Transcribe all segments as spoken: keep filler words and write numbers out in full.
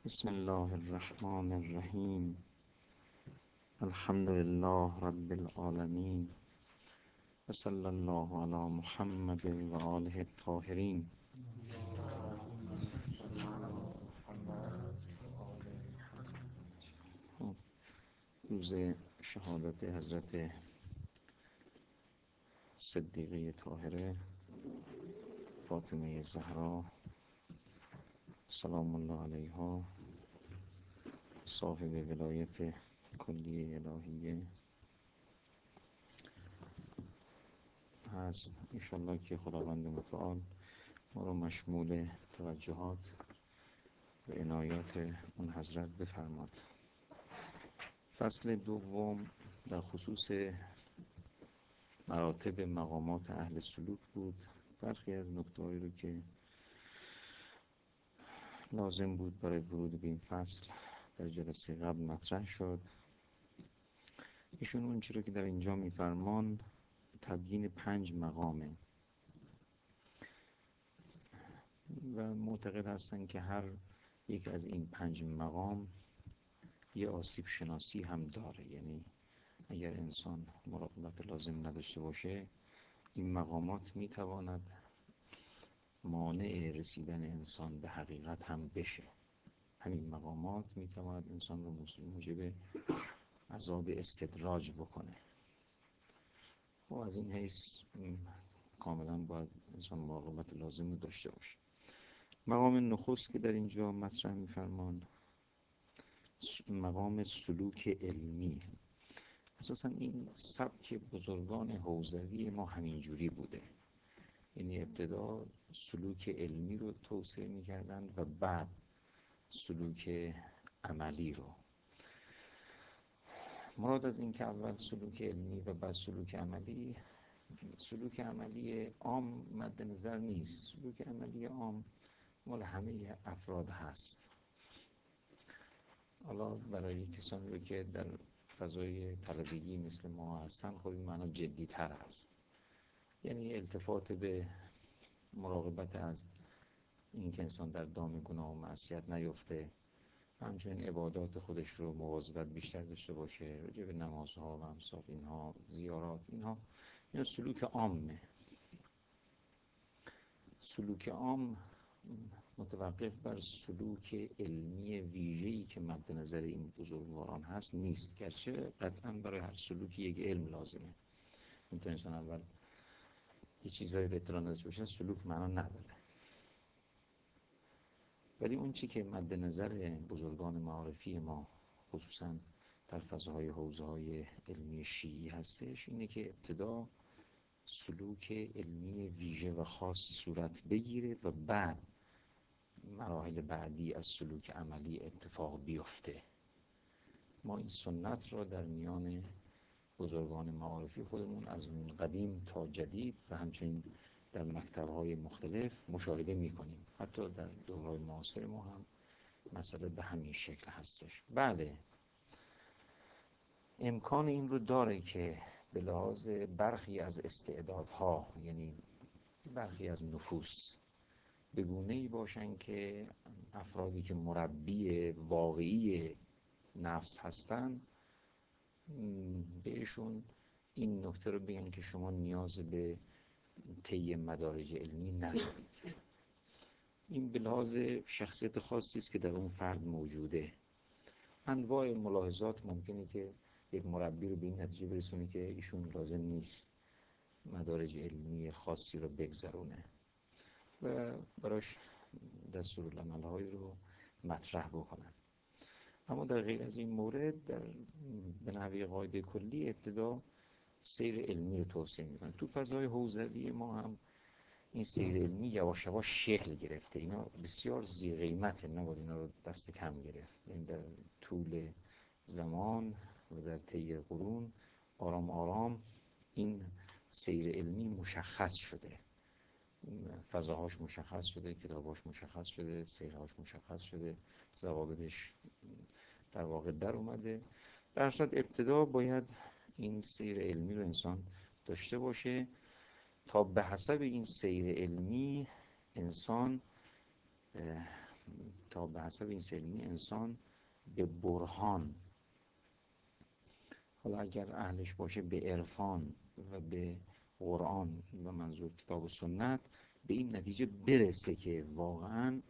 بسم الله الرحمن الرحیم. الحمد لله رب العالمین و صلی الله علی محمد و آله الطاهرین. روز شهادت حضرت صدیقه طاهره فاطمه زهرا سلام الله علیها، صاحب ولایت کلیه الهیه هست. انشالله که خداوند متعال ما رو مشمول توجهات و عنایات اون حضرت بفرماد. فصل دوم در خصوص مراتب مقامات اهل سلوک بود. برخی از نکته‌هایی رو که لازم بود برای ورود به این فصل در جلسه قبل مطرح شد. ایشون اون چیزی رو که در اینجا میفرمان تبیین پنج مقامه و معتقد هستن که هر یک از این پنج مقام یه آسیب شناسی هم داره. یعنی اگر انسان مراقبت لازم نداشته باشه، این مقامات میتواند مانع رسیدن انسان به حقیقت هم بشه. همین مقامات میتواند انسان رو موجب عذاب استدراج بکنه. و از این حیث کاملا باید انسان مراقبت لازم رو داشته باشه. مقام نخست که در اینجا مطرح میفرمان مقام سلوک علمی. اساسا این سبک بزرگان حوزوی ما همینجوری بوده. یعنی ابتدا سلوک علمی رو توسعه میکردن و بعد سلوک عملی رو. مراد از این که اول سلوک علمی و بعد سلوک عملی، سلوک عملی عام مد نظر نیست. سلوک عملی عام مال همه افراد هست. حالا برای کسانی رو که در فضای طلبگی مثل ما هستن خب این معنا جدی تر هست. یعنی التفات به مراقبت از این که انسان در دام گناه و معصیت نیفته، همچنین عبادات خودش رو مواظبت بیشتر داشته باشه، راجع به نمازها و امثال اینها، زیارات، اینها اینا سلوک عامه. سلوک عام متوقف بر سلوک علمی ویژه‌ای که مد نظر این بزرگواران هست نیست، گرچه قطعا برای هر سلوکی یک علم لازمه. اینطور انسان اول یه چیزهایی به اطلاع نداشته باشه سلوک معنا نداره. ولی اون چی که مد نظر بزرگان معارفی ما خصوصا در فضاهای حوزه‌های علمی شیعی هستش اینه که ابتدا سلوک علمی ویژه و خاص صورت بگیره و بعد مراحل بعدی از سلوک عملی اتفاق بیفته. ما این سنت را در میان بزرگان معارفی خودمون از قدیم تا جدید و همچنین در مکتب‌های مختلف مشاهده می‌کنیم. حتی در دوره‌های معاصر ما هم مسئله به همین شکل هستش. بله، امکان این رو داره که به لحاظ برخی از استعدادها، یعنی برخی از نفوس، به گونه‌ای باشن که افرادی که مربی واقعی نفس هستن بهشون این نکته رو بگن که شما نیاز به طی مدارج علمی ندارید. این به لحاظ شخصیت خاصی است که در اون فرد موجوده. انواع ملاحظات ممکنه که یک مربی رو به این نتیجه برسونه که ایشون لازم نیست مدارج علمی خاصی رو بگذرونه و براش دستورالعمل‌هایی رو مطرح بکنن. اما در غیر از این مورد در به نحوه قاعده کلی ابتدا سیر علمی رو توسعه میدن. تو فضای حوزوی ما هم این سیر علمی یواش یواش شکل گرفته. اینا بسیار ذی قیمته، نباید اینا رو دست کم گرفت. یعنی در طول زمان و در طی قرون آرام آرام این سیر علمی مشخص شده، فضاهاش مشخص شده، کتاباش مشخص شده، سیرهاش مشخص شده، ضوابطش در واقع در اومده. در صورت ابتدا باید این سیر علمی رو انسان داشته باشه تا به حسب این سیر علمی انسان تا به حسب این علمی انسان به برهان، حالا اگر اهلش باشه به عرفان و به قرآن و منظور کتاب و سنت، به این نتیجه برسه که واقعا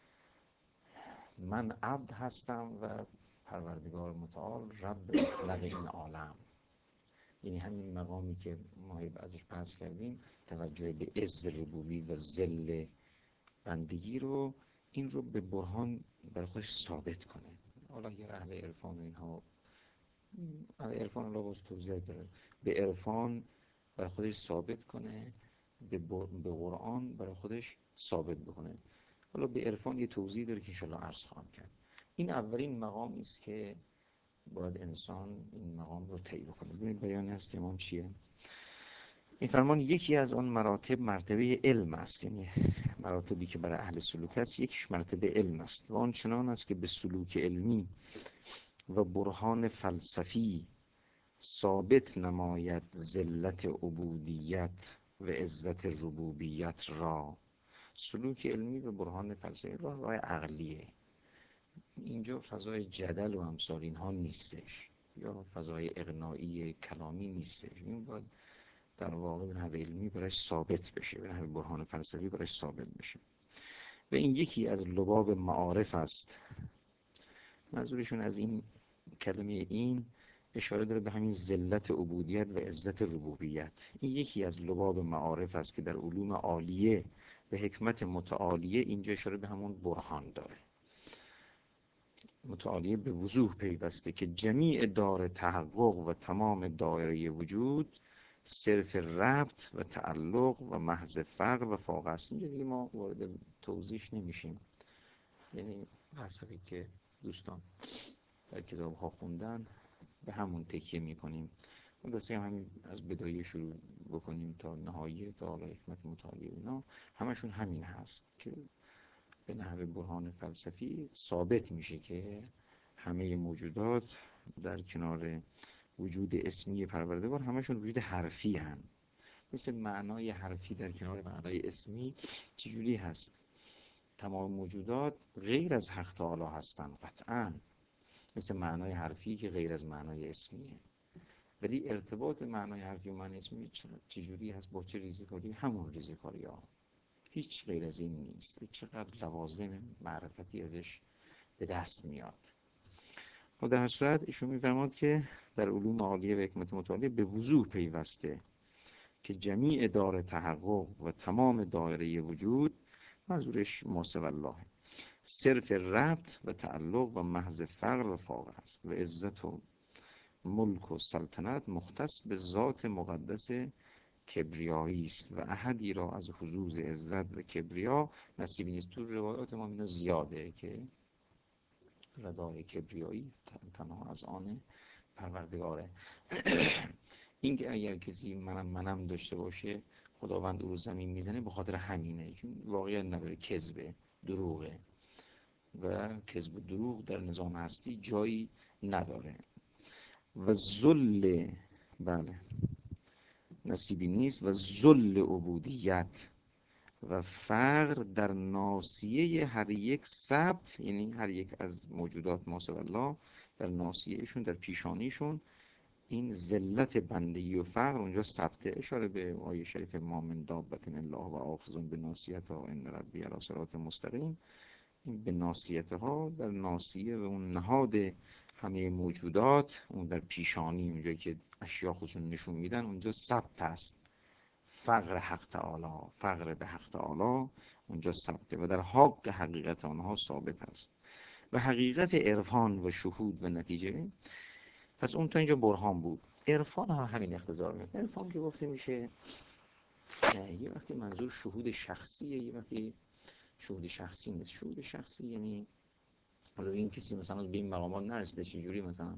من عبد هستم و پروردگار متعال رب مطلق این عالم. یعنی همین مقامی که ما ازش بحث کردیم، توجه به عز ربوبی و ذل بندگی رو، این رو به برهان برای خودش ثابت کنه. حالا اگر اهل عرفان اینها، اهل عرفان الله باز توضیح داره، به عرفان برای خودش ثابت کنه، به, به قرآن برای خودش ثابت بکنه. حالا به عرفان یه توضیح داره که انشاءالله عرض خواهم کرد. این اولین مقامی است که باید انسان این مقام رو طی بکنه. ببینید بیان هست امام چیه؟ این فرمان یکی از آن مراتب مرتبه علم است، یعنی مراتبی که برای اهل سلوک است، یکیش مرتبه علم است و آن چنان است که به سلوک علمی و برهان فلسفی ثابت نماید ذلت عبودیت و عزت ربوبیت را. سلوک علمی و برهان فلسفی راه راه عقلیه. اینجا فضای جدل و امثال اینها نیستش، یا فضای اقناعی کلامی نیستش. این باید در واقع به نحو علمی برایش ثابت بشه، به نحو برهان فلسفی برایش ثابت بشه. و این یکی از لباب معارف است. منظورشون از این کلمه این اشاره داره به همین ذلت عبودیت و عزت ربوبیت. این یکی از لباب معارف است که در علوم عالیه به حکمت متعالیه، اینجا اشاره به همون برهان داره. متعالیه به وضوح پیوسته که جمیع دار تحقق و تمام دایره وجود صرف ربط و تعلق و محض فقر و فاقه است. اینجا دیگه ما وارد توضیح نمیشیم، یعنی حسابی که دوستان در کتاب ها خوندن به همون تکیه میکنیم. ما دسته همین از بدایه شروع بکنیم تا نهایه، تا حالا حکمت متعالیه، اینا همشون همین هست که به نحو برهان فلسفی ثابت میشه که همه موجودات در کنار وجود اسمی پروردگار همشون وجود حرفی هن. مثل معنای حرفی در کنار معنای اسمی چجوری هست؟ تمام موجودات غیر از حق تعالی هستن قطعاً، مثل معنای حرفی که غیر از معنای اسمیه. ولی ارتباط معنای حرفی و معنای اسمی چجوری هست؟ با چه ریزکاری؟ همون ریزکاری ها، هیچ غیر از این نیست. چقدر لوازم معرفتی ازش به دست میاد. و در صورت ایشون میفرماد که در علوم عالیه و حکمت متعالیه به وضوح پیوسته که جمیع دار تحقق و تمام دایره وجود، منظورش ماسو الله، صرف ربط و تعلق و محض فقر و فاقه است و عزت و ملک و سلطنت مختص به ذات مقدس کبریایی است و احدی را از حظوظ عزت و کبریا نصیبی نیست. تو روایات ما اینو زیاده که ردای کبریایی تنها از آن پروردگاره. این که اگر کسی منم منم داشته باشه، خداوند او رو زمین میزنه، به خاطر همینه، چون واقعیت نداره، کذبه، دروغه و کذب و دروغ در نظام هستی جایی نداره. و ذل، بله، نصیبی نیست و ذل عبودیت و فقر در ناصیه هر یک ثبت، یعنی هر یک از موجودات ماسو الله در ناصیهشون، در پیشانیشون این ذلت بندگی و فقر اونجا ثبته. اشاره به آیه شریف ما من دابة الا و آخذ بناصیتها ان ربی علی صراط مستقیم. این به ناصیتها در ناصیه و اون نهاد همه موجودات، اون در پیشانی، اونجایی که اشیا خودشون نشون میدن، اونجا ثبت است. فقر حق تعالی، فقر به حق تعالی اونجا ثبته و در حق حقیقت آنها ثابت است و حقیقت عرفان و شهود و نتیجه. پس اون تا اینجا برهان بود. عرفان هم همین اقتضا میده. عرفان که گفته میشه یه وقتی منظور شهود شخصیه، یه وقتی شهود شخصی نیست. شهود شخصی یعنی حالا این کسی مثلا به این مقامات نرسیده، چجوری مثلا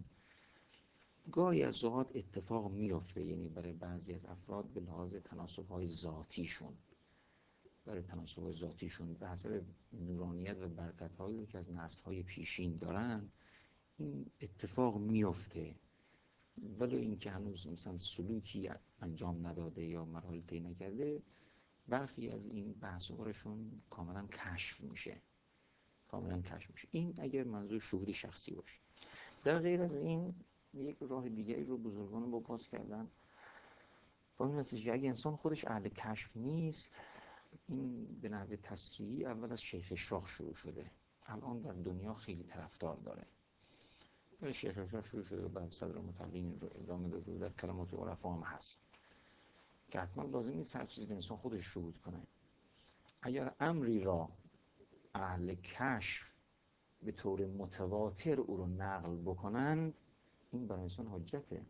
گاهی از اوقات اتفاق میفته، یعنی برای بعضی از افراد به لحاظ تناسب‌های ذاتیشون، برای تناسب‌های ذاتیشون به حسب نورانیت و برکت‌هایی که از نسل‌های پیشین دارن، این اتفاق میفته. ولی این که هنوز مثلا سلوکی انجام نداده یا مراحل طی نکرده، برخی از این بحث‌هاشون کاملا کشف میشه. کاملا کشف میشه. این اگر منظور شهود شخصی باشه. در غیر از این یک راه دیگری رو بزرگان با باز کردن با این نتیجه اگه انسان خودش اهل کشف نیست، این به نحو تصریحی اول از شیخ اشراق شروع شده، الان در دنیا خیلی طرفدار داره. شیخ اشراق شروع شده و بعد صدر متقین رو ادامه داده و در کلمات عرفا هم هست که حتما لازم نیست هر چیزی به انسان خودش شهود کنه. اگر امری را اهل کشف به طور متواتر او رو نقل بکنند، این برای انسان حجته.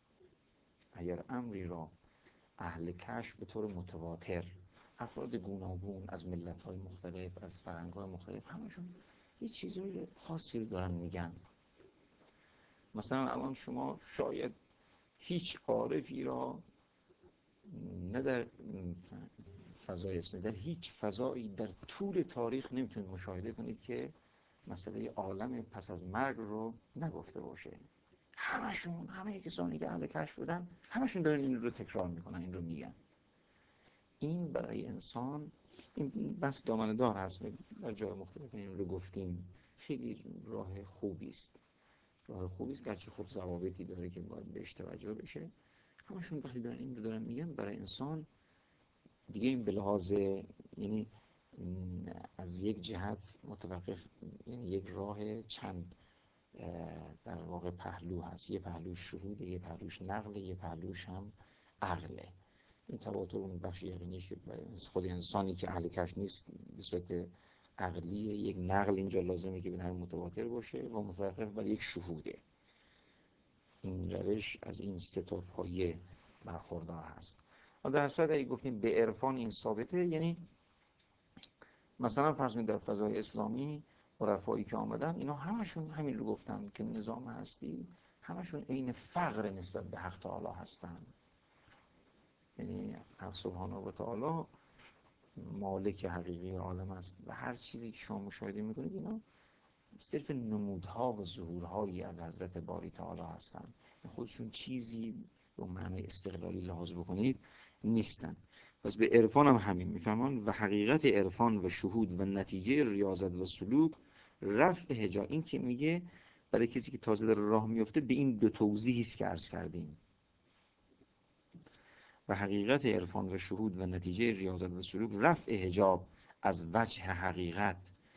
اگر امری را اهل کشف به طور متواتر، افراد گوناگون از ملت‌های مختلف، از فرهنگ‌های مختلف، همشون یه چیزای خاصی رو دارن میگن. مثلا الان شما شاید هیچ عارفی را نه در فضای اسلامی، در هیچ فضایی در طول تاریخ نمیتونید مشاهده کنید که مسئله عالم پس از مرگ رو نگفته باشه. همشون، همه کسانی که اهل کشف بودن، همشون دارن این رو تکرار میکنن، این رو میگن. این برای انسان، این بس دامنه دار هست، در جای مختلف این رو گفتیم، خیلی راه خوبی است. راه خوبی است، گرچه خب ضوابطی داره که باید بهش توجه بشه. همشون وقتی دارن این رو دارن میگن، برای انسان دیگه این به لحاظ، یعنی از یک جهت متوقف، یعنی یک راه چند در واقع پهلو هست. یه پهلوش شهوده، یه پهلوش نقله، یه پهلوش هم عقله. این تواتر اون بخش یقینیش که خود انسانی که اهل کشف نیست به صورت عقلیه، یک نقل اینجا لازمه که به نحو متواتر باشه و متوقف بر یک شهوده. این روش از این سه تا پایه برخوردار هست. در صورت اگه گفتیم به عرفان این ثابته، یعنی مثلا فرض کنید در فضای اسلامی عرفایی که آمدن، اینا همشون همین رو گفتن که نظام هستی همشون عین فقر نسبت به حق تعالی هستن. یعنی حق سبحانه و تعالی مالک حقیقی عالم است و هر چیزی که شما مشاهده میکنید اینا صرف نمودها و ظهورهایی از حضرت باری تعالی هستن، خودشون چیزی به معنی استقلالی لحاظ بکنید نیستن. پس به عرفان هم همین میفهمان و حقیقت عرفان و شهود و نتیجه ریاضت و سلوک رفع حجاب. این که میگه برای کسی که تازه داره راه میفته، به این دو توضیحی است که عرض کردیم. و حقیقت عرفان و شهود و نتیجه ریاضت و سلوک رفع حجاب از وجه حقیقت،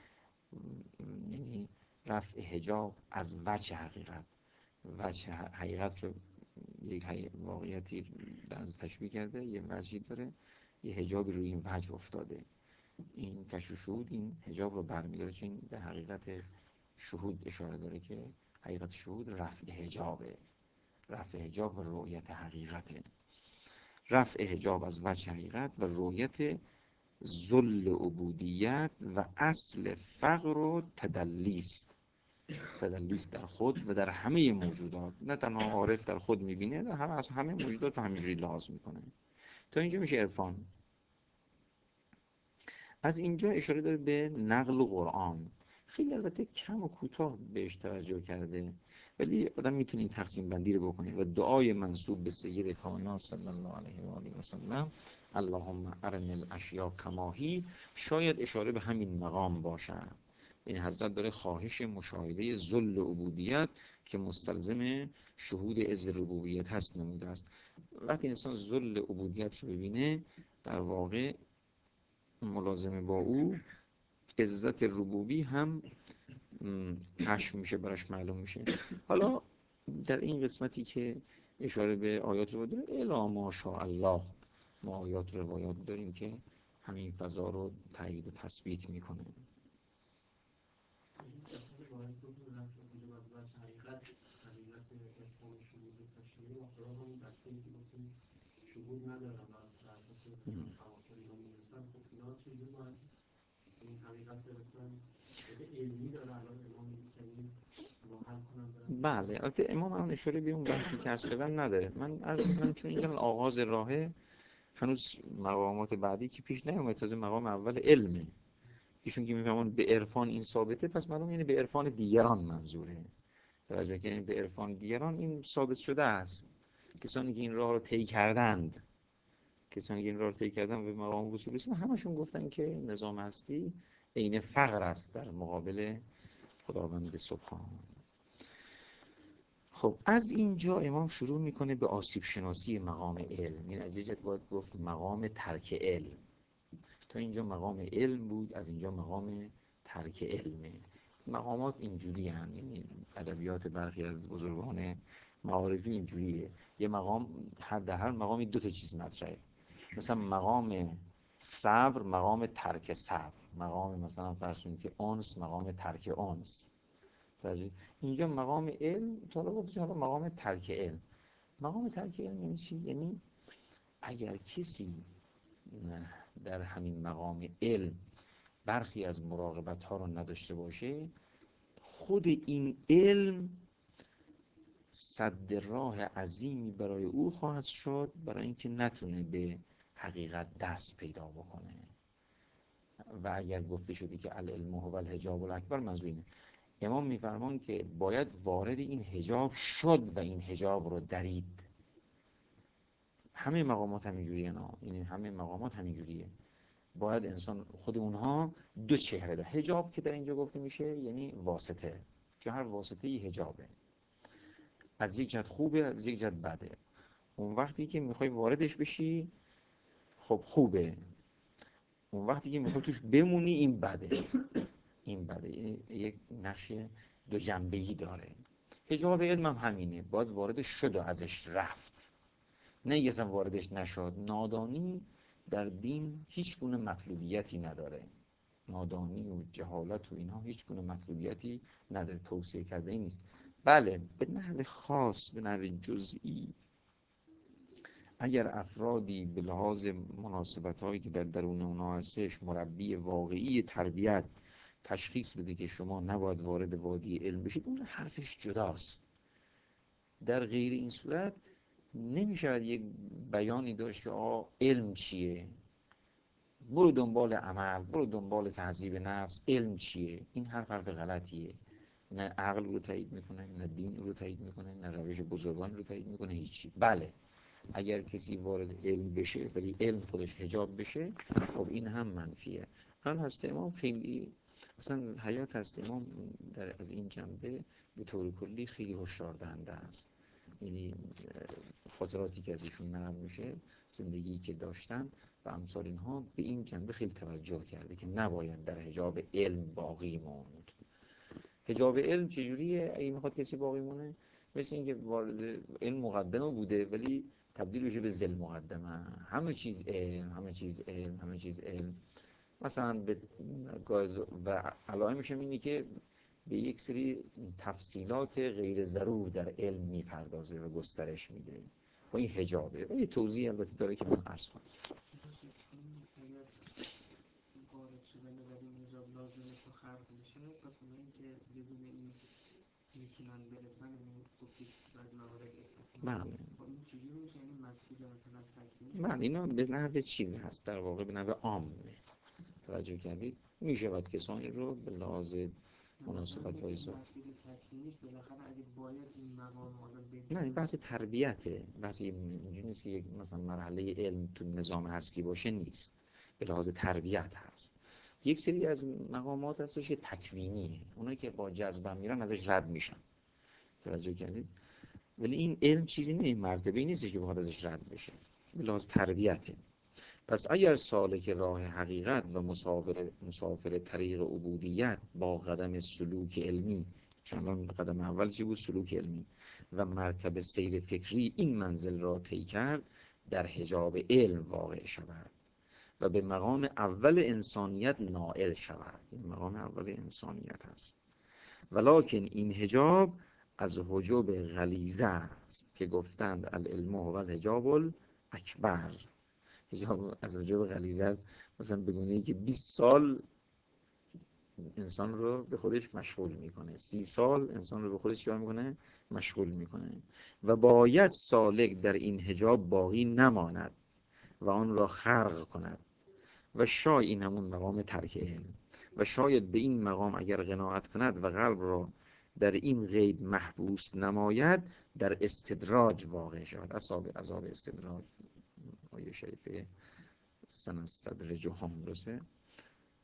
یعنی رفع حجاب از وجه حقیقت. وجه حقیقت رو یک واقعیتی در تشبیه کرده، یه وجهی داره، یه حجابی روی این وجه افتاده. این کشف شهود این حجاب رو برمی‌داره، چون به حقیقت شهود اشاره داره که حقیقت شهود رفع حجابه، رفع حجاب و رؤیت حقیقته. رفع حجاب از وجه حقیقت و رؤیت ذل عبودیت و اصل فقر و تدلیست. تدلیست در خود و در همه موجودات، نه تنها عارف در خود میبینه، در همه از همه موجودات همینجوری لحاظ میکنه. تا اینجا میشه عرفان. از اینجا اشاره داره به نقل قرآن. خیلی البته کم و کوتاه بهش توجه کرده، ولی آدم میتونه این تقسیم بندی رو بکنه. و دعای منسوب به سید کائنات صلی الله علیه و آله و سلم، اللهم ارنی الاشیاء کما هی، شاید اشاره به همین مقام باشه. این حضرت داره خواهش مشاهده ذل عبودیت که مستلزم شهود عز ربوبیت هست نموده است. وقتی انسان ذل عبودیت رو ببینه، در واقع ملازمه با او عزت ربوبی هم کشف میشه، براش معلوم میشه. حالا در این قسمتی که اشاره به آیات رو داره، الا ماشاء الله، ما آیات روایات داریم که همین فضا رو تایید و تثبیت میکنه. شهود ندارم و در اساس تواصلی ها میرسن، خب اینا چیزی باید این حقیقت برسن علمی داره الان امام میکنیم محل کنم. بله، البته امام الان اشاره به اون بحثی که عرض کردن نداره. من عرض میکنم چون اینجا آغاز راهه، هنوز مقامات بعدی که پیش نیومد، تازه مقام اول علمه. ایشون که میفهمون به عرفان این ثابته، پس معلوم یعنی به عرفان دیگران منظوره. درجه که به عرفان دیگران این ثابت شده است. کسانی که این راه رو طی کردند، کسانی که این راه رو طی کردن به مقام وصول رسیدن، همشون گفتن که نظام هستی عین فقر است در مقابل خداوند سبحان. خب از اینجا امام شروع میکنه به آسیب شناسی مقام علم. این از اینجا باید گفت مقام ترک علم. تا اینجا مقام علم بود، از اینجا مقام ترک علمه. مقامات اینجوری هستند، یعنی ادبیات برخی از بزرگان معارفی اینجوریه. یه مقام هر در هر مقامی دو تا چیز مطرحه. مثلا مقام صبر، مقام ترک صبر، مقام مثلا فرض کنید که انس، مقام ترک انس. اینجا مقام علم، تا حالا گفتم حالا مقام ترک علم. مقام ترک علم یعنی چی؟ یعنی اگر کسی در همین مقام علم برخی از مراقبت ها رو نداشته باشه، خود این علم سد راه عظیمی برای او خواهد شد برای اینکه نتونه به حقیقت دست پیدا بکنه. و اگر گفته شده که العلم هو الحجاب الاکبر، منظور اینه. امام میفرمان که باید وارد این حجاب شد و این حجاب رو درید. همه مقامات همینجوریه نه، یعنی همه مقامات همینجوریه. باید انسان خود اونها دو چهره داره. حجاب که در اینجا گفته میشه یعنی واسطه، چون هر واسطه ای حجابه، از یک جهت خوبه از یک جهت بده. اون وقتی که میخوای واردش بشی خب خوبه، اون وقتی که میخوای توش بمونی این بده. این بده، یعنی یک نقش دو جنبه‌ای داره. حجاب علم هم همینه، باید واردش شد و ازش رفت، نه یه اصلا واردش نشد. نادانی در دین هیچ گونه مطلوبیتی نداره. نادانی و جهالت و اینها هیچ گونه مطلوبیتی نداره، توصیه کرده ای نیست. بله به نحو خاص، به نحو جزئی، اگر افرادی به لحاظ مناسبت هایی که در درون اونها هستش مربی واقعی تربیت تشخیص بده که شما نباید وارد وادی علم بشید، اون حرفش جداست. در غیر این صورت نمیشود یک بیانی داشت که آه علم چیه، برو دنبال عمل، برو دنبال تهذیب نفس، علم چیه؟ این حرف حرف غلطیه. نه عقل رو تایید میکنه، نه دین رو تایید میکنه، نه روش بزرگان رو تایید میکنه، هیچی. بله اگر کسی وارد علم بشه ولی علم خودش حجاب بشه، خب این هم منفیه. حال هست امام خیلی اصلا حیات هست امام در از این جنبه به طور کلی خیلی هشدار دهنده است. یعنی خاطراتی که ازشون نقل میشه، زندگی که داشتن و امثال اینها، به این جنبه خیلی توجه کرده که نباید در حجاب علم باقی موند. حجاب علم چجوریه؟ اگه میخواد کسی باقی مونه، مثل اینکه وارد علم مقدمه بوده ولی تبدیل بشه به ذل مقدمه. همه چیز علم، همه چیز علم، همه چیز علم. مثلا به و علائمش هم اینه که به یک سری تفصیلات غیر ضرور در علم میپردازه و گسترش میده و این حجابه. و یه توضیح البته داره که من عرض کنم. بله بله اینا به نحو چیز هست، در واقع به نحو عامه توجه کردید. میشه باید کسانی رو به لحاظ مناسبت های زاد. نه این بحث تربیته، بحث اینجوری نیست که یک مثلا مرحله علم تو نظام هستی باشه، نیست، به لحاظ تربیت هست. یک سری از مقامات هستش که تکوینیه، اونایی که با جذب میرن ازش رد میشن، توجه کردید. ولی این علم چیزی نه، این مرتبه نیست که بخواد ازش رد بشه، به لحاظ تربیته. پس اگر سالک راه حقیقت و مسافر مسافر طریق عبودیت با قدم سلوک علمی، چون قدم اول چی بود؟ سلوک علمی و مرکب سیر فکری این منزل را طی کرد، در حجاب علم واقع شود و به مقام اول انسانیت نائل شود. این مقام اول انسانیت است. ولکن این حجاب از حجاب غلیظه است که گفتند العلم هو الحجاب الاکبر. حجاب از حجاب غلیظه است، مثلا بگونه ای که بیست سال انسان رو به خودش مشغول میکنه، سی سال انسان رو به خودش چیکار میکنه؟ مشغول میکنه. و باید سالک در این حجاب باقی نماند و آن را خرق کند و شاید این همون مقام ترک علم و شاید به این مقام اگر قناعت کند و قلب را در این غیب محبوس نماید، در استدراج واقع شود. اصحاب عذاب استدراج آیه شریفه سنستدرجهم درسته؟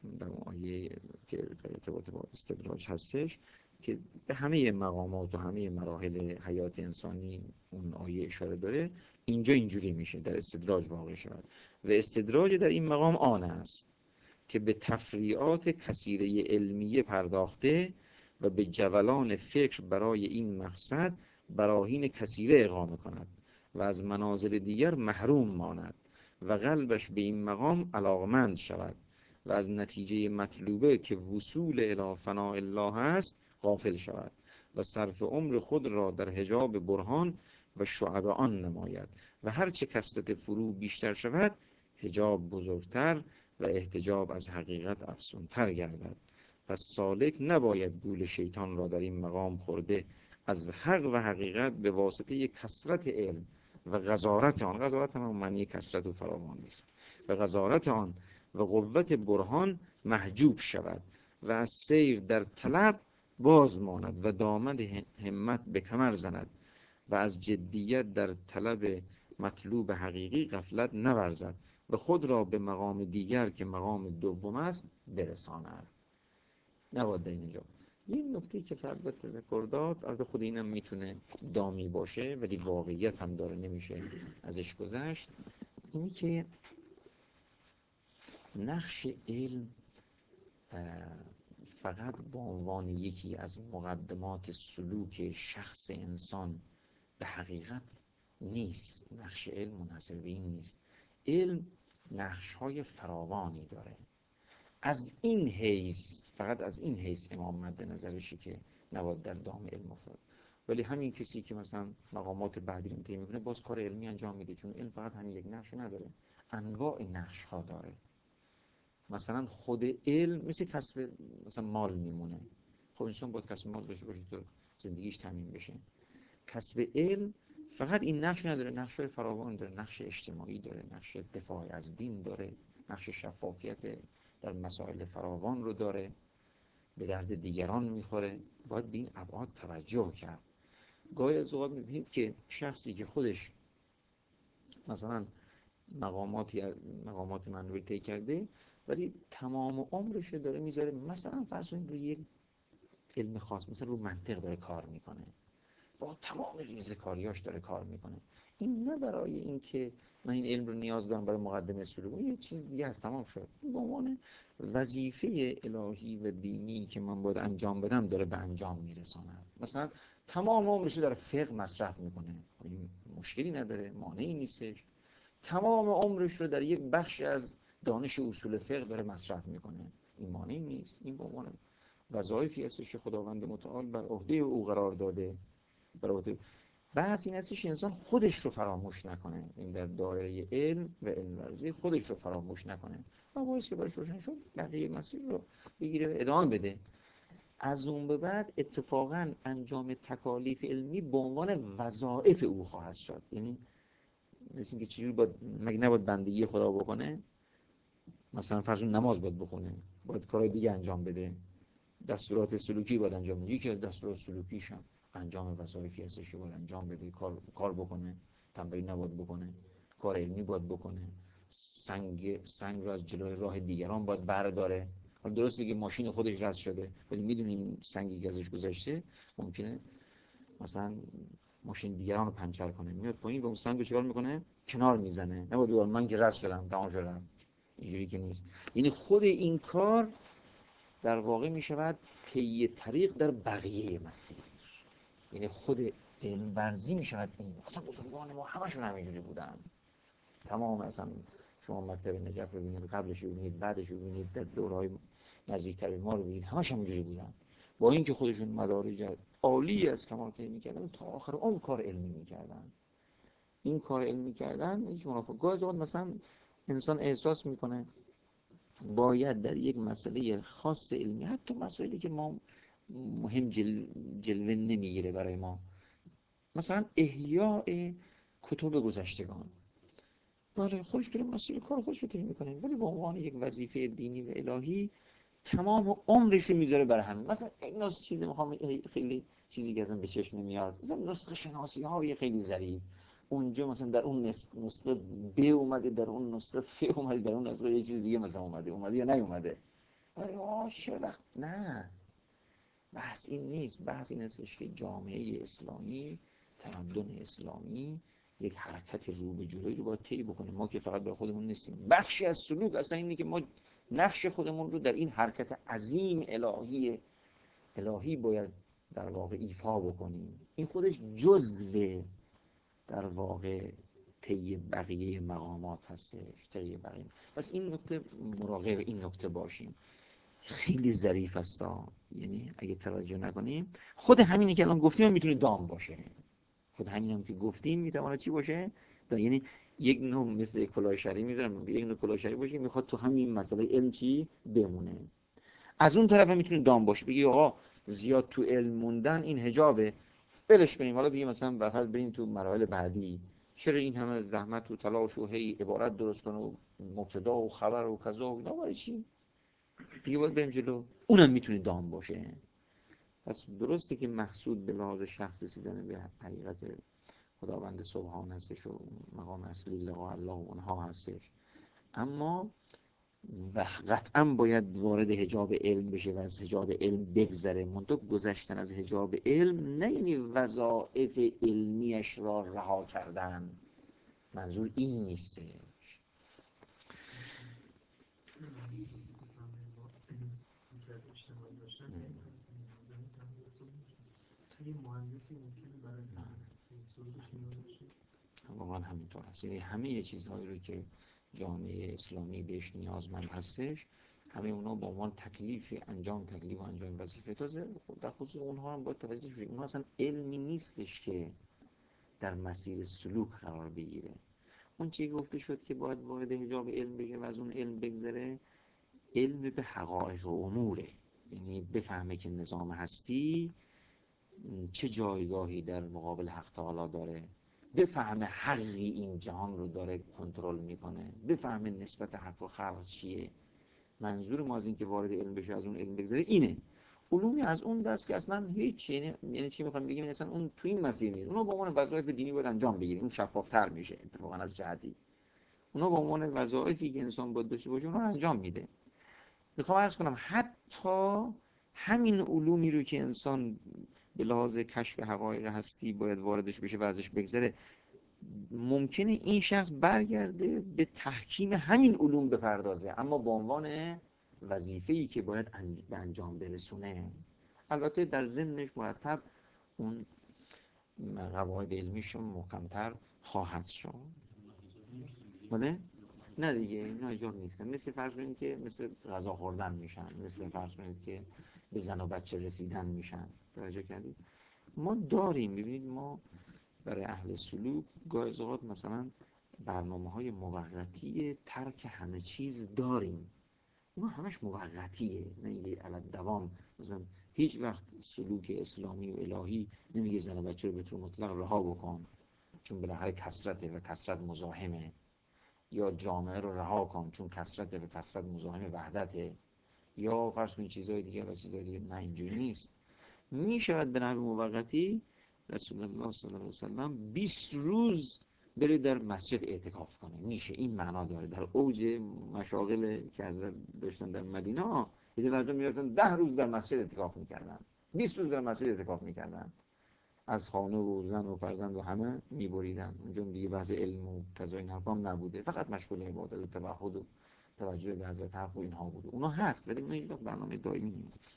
در اون آیه که در ارتباط با استدراج هستش که به همه مقامات و همه مراحل حیات انسانی اون آیه اشاره داره، اینجا اینجوری میشه در استدراج واقع شود. و استدراج در این مقام آن است که به تفریعات کثیره علمیه پرداخته و به جولان فکر برای این مقصد براهین کثیره اقامه کند و از منازل دیگر محروم ماند و قلبش به این مقام علاقمند شود و از نتیجه مطلوبه که وصول الی فناء الله است غافل شود و صرف عمر خود را در حجاب برهان و شعب آن نماید و هرچه کثرت فرو بیشتر شود حجاب بزرگتر و احتجاب از حقیقت افزونتر گردد. پس سالک نباید گول شیطان را در این مقام خورده از حق و حقیقت به واسطه کثرت علم و غزارت آن، غزارت هم معنی کثرت و فراوان نیست، و غزارت آن و قوت برهان محجوب شود و از سیر در طلب باز ماند و دامن همت به کمر زند و از جدیت در طلب مطلوب حقیقی غفلت نورزد و خود را به مقام دیگر که مقام دوم است برساند. نباید در اینجا یه نکته که فرد تذکر داد، از خود اینم میتونه دامی باشه ولی واقعیت هم داره، نمیشه ازش گذشت، اینی که نقش علم فقط به عنوان یکی از مقدمات سلوک شخص انسان به حقیقت نیست. نقش علم منحصر به این نیست. علم نقش‌های فراوانی داره. از این حیث، فقط از این حیث امام مد نظرشی که نباید در دام علم افتاد. ولی همین کسی که مثلا مقامات بعدی رو طی میکنه باز کار علمی انجام میده، چون علم فقط همین یک نقش نداره، انواع نقش ها داره. مثلا خود علم مثل کسب مثلا مال میمونه. خب انسان باید کسب مال داشته باشه تا زندگیش تامین بشه. کسب علم فقط این نقش نداره، نقش فراوان داره، نقش اجتماعی داره، نقش دفاع از دین داره، نقش شفافیت در مسائل فراوان رو داره، به درد دیگران میخوره. باید به این ابعاد توجه کرد. گاهی از اوقات میبینید که شخصی که خودش مثلا مقاماتی مقامات منوی طی کرده ولی تمام عمرش داره میذاره مثلا فرض کنید روی یک علم خاص، مثلا رو منطق داره کار میکنه، با تمام ریزکاریاش داره کار میکنه. این نه برای این که من این علم رو نیاز دارم برای مقدمه سلوک، یه چیز دیگه است، تمام شد. به عنوان وظیفه الهی و دینی که من باید انجام بدم داره به انجام میرساند. مثلا تمام عمرش داره فقه مصرف میکنه، این مشکلی نداره، مانعی نیستش. تمام عمرش رو در یک بخش از دانش اصول فقه داره مصرف میکنه، این مانعی نیست. این به عنوان وظایفی هستش که خداوند متعال بر عهده او قرار داده. بحث این هستش انسان خودش رو فراموش نکنه، این در دایره علم و علم ورزی خودش رو فراموش نکنه و باعث که برش روشن شد بقیه مسیر رو بگیره ادامه بده. از اون به بعد اتفاقا انجام تکالیف علمی به عنوان وظایف او خواهد شد. یعنی مثل اینکه چجوری باید، مگه نباید بندگی خدا بکنه؟ مثلا فرض نماز باید بخونه، باید کارهای دیگه انجام بده، دستورات سلوکی باید انجام بده. یکی از دستورات سلوکیش هم انجام وظایفی هستش که باید انجام بده، کار کار بکنه، تنبلی نباید بکنه، کار علمی باید بکنه، سنگ سنگ رو از جلوی راه دیگران باید برداره. حالا درسته که ماشین خودش رد شده ولی میدونیم سنگی که ازش گذشته ممکنه مثلا ماشین دیگران رو پنچر کنه، میاد پایین و اون سنگ رو چیکار میکنه؟ کنار میزنه. نباید بگه من که رد شدم تمام شدم، اینجوری که نیست. یعنی خود این کار در واقع می شود طی طریق در بقیه مسیر. یعنی خود علم ورزی می شود این. اصلا بزرگان ما همشون همینجوری بودن. تمام اصلا شما مکتب نجف رو ببینید، قبلش رو ببینید، بعدش رو ببینید، در دورهای نزدیکتر به ما رو ببینید، همش همینجوری بودن. با اینکه خودشون مدارج عالی از کمال طی می‌کردن تا آخر اون کار علمی می‌کردن. این کار علمی کردن هیچ منافع. گاهی مثلا انسان احساس می‌کنه باید در یک مسئله خاص علمی، حتی مسائلی که ما مهم جل... جلوه نمیگیره برای ما، مثلا احیاء کتب گذشتگان، بله خودش داره مسئله کار خودش رو طی میکنه ولی به عنوان یک وظیفه دینی و الهی تمام عمرش رو میذاره برای همین. مثلا این چیزی میخوام خیلی چیزی که اصلا به چشم نمیاد، مثلا نسخه شناسی های خیلی ظریف، اونجا مثلا در اون نسخه ب اومده، در اون نسخه ف اومده، در اون نسخه یه چیز دیگه مثلا اومده اومده یا نیومده. آه چه وقت نه، بحث این نیست. بحث این هستش که جامعه اسلامی، تمدن اسلامی یک حرکت رو به جلوی رو باید طی بکنه. ما که فقط به خودمون نیستیم، بخشی از سلوک اصلا اینه که ما نقش خودمون رو در این حرکت عظیم الهی الهی باید در واقع ایفا بکنیم. این خودش جزء در واقع طی بقیه مقامات هستش، طی بقیه. پس این نکته مراقب این نکته باشیم. خیلی ظریف است، یعنی اگه توجه نکنیم خود همینی که الان گفتیم میتونه دام باشه. خود همین هم که گفتیم میتونه چی باشه؟ دا یعنی یک نوع مثل کلاه شرعی میذارم، یک نوع کلاه شرعی باشه میخواد تو همین مسئله علم چی بمونه. از اون طرف هم میتونه دام باشه، بگی آقا زیاد تو علم موندن این حجابه، بلش کنیم، حالا بگیم مثلا برحال بریم تو مراحل بعدی. چرا این همه زحمت و تلاش و هی عبارت درست کنه و مبتدا و خبر و کذا و اینا برای چی؟ دیگه باید بریم جلو. اونم میتونه دام باشه. پس درسته که مقصود به لحاظ شخص رسیدن به حقیقت خداوند سبحان هستش و مقام اصلی لقاء الله و اونها هستش، اما و قطعا باید وارد حجاب علم بشه و از حجاب علم بگذره. منطق گذشتن از حجاب علم نه یعنی وظایف علمیش را رها کردن، منظور این نیسته. واقعا همینطور هست. یعنی همه چیزهایی رو که جامعه اسلامی بهش نیازمند هستش، همه اونا با عنوان تکلیف انجام تکلیف و انجام وظیفه. تازه در خصوص اونها هم باید توجه بشه، اونها اصلا علمی نیستش که در مسیر سلوک قرار بگیره. اون چی گفته شد که باید وارد حجاب علم بشه و از اون علم بگذره، علم به حقایق و اموره. یعنی بفهمه که نظام هستی چه جایگاهی در مقابل حق تعالی داره، بفهمه حقی این جهان رو داره کنترل میکنه، بفهمه نسبت حق و خلق چیه. منظور ما از این که وارد علم بشه از اون علم بگذره اینه. علومی از اون دست که اصلا هیچ، یعنی چی میخوام بگیم، اصلا اون تو این مسیر نیست. اونا به عنوان وظایف دینی باید انجام بگیریم، اون شفافتر میشه اتفاقا از جهتی. اونا به عنوان وظایفی که انسان باید داشته باشه اونها انجام میده. میخوام عرض کنم حتی همین علومی رو که انسان به لحاظ کشف حقایق هستی باید واردش بشه و ازش بگذره، ممکنه این شخص برگرده به تحکیم همین علوم بپردازه، اما به عنوان وظیفه‌ای که باید به انجام برسونه. البته در ضمنش مرتب اون قواعد علمیشون محکم‌تر خواهد شد. بله؟ نه دیگه اینا ایجاب نیستن. مثل فرض کنید که مثل غذا خوردن میشن، مثل فرض کنید که به زن و بچه رسیدن میشن. توجه کردید؟ ما داریم، ببینید ما برای اهل سلوک گاهی اوقات مثلا برنامه‌های موقتی ترک همه چیز داریم. اون همش موقتیه، نه اینکه علی دوام. مثلا هیچ وقت سلوک اسلامی و الهی نمیگه زن و بچه رو به طور مطلق رها بکن چون بالاخره کثرته و کثرت مزاحمه، یا جامعه رو رها کن چون کثرته و کثرت مزاحم وحدته، یا فرض کنید چیزهای دیگه و چیزهای دیگه. نه اینجوری نیست. میشود به نحو موقتی رسول الله صلی الله علیه و سلم بیست روز بره در مسجد اعتکاف کنه، میشه، این معنا داره. در اوج مشاغل که حضرت داشتن در مدینه، یه مردم میرفتن ده روز در مسجد اعتکاف میکردن، بیست روز در مسجد اعتکاف میکردن، از خانه و زن و فرزند و همه میبریدن. اونجا دیگه بحث علم و کذا این حرفا هم نبوده، فقط مشغول عبادت و توحد و توجه به حضرت حق و اینها بوده. اونا هست ولی اونها هیچ وقت برنامه دائمی نیست.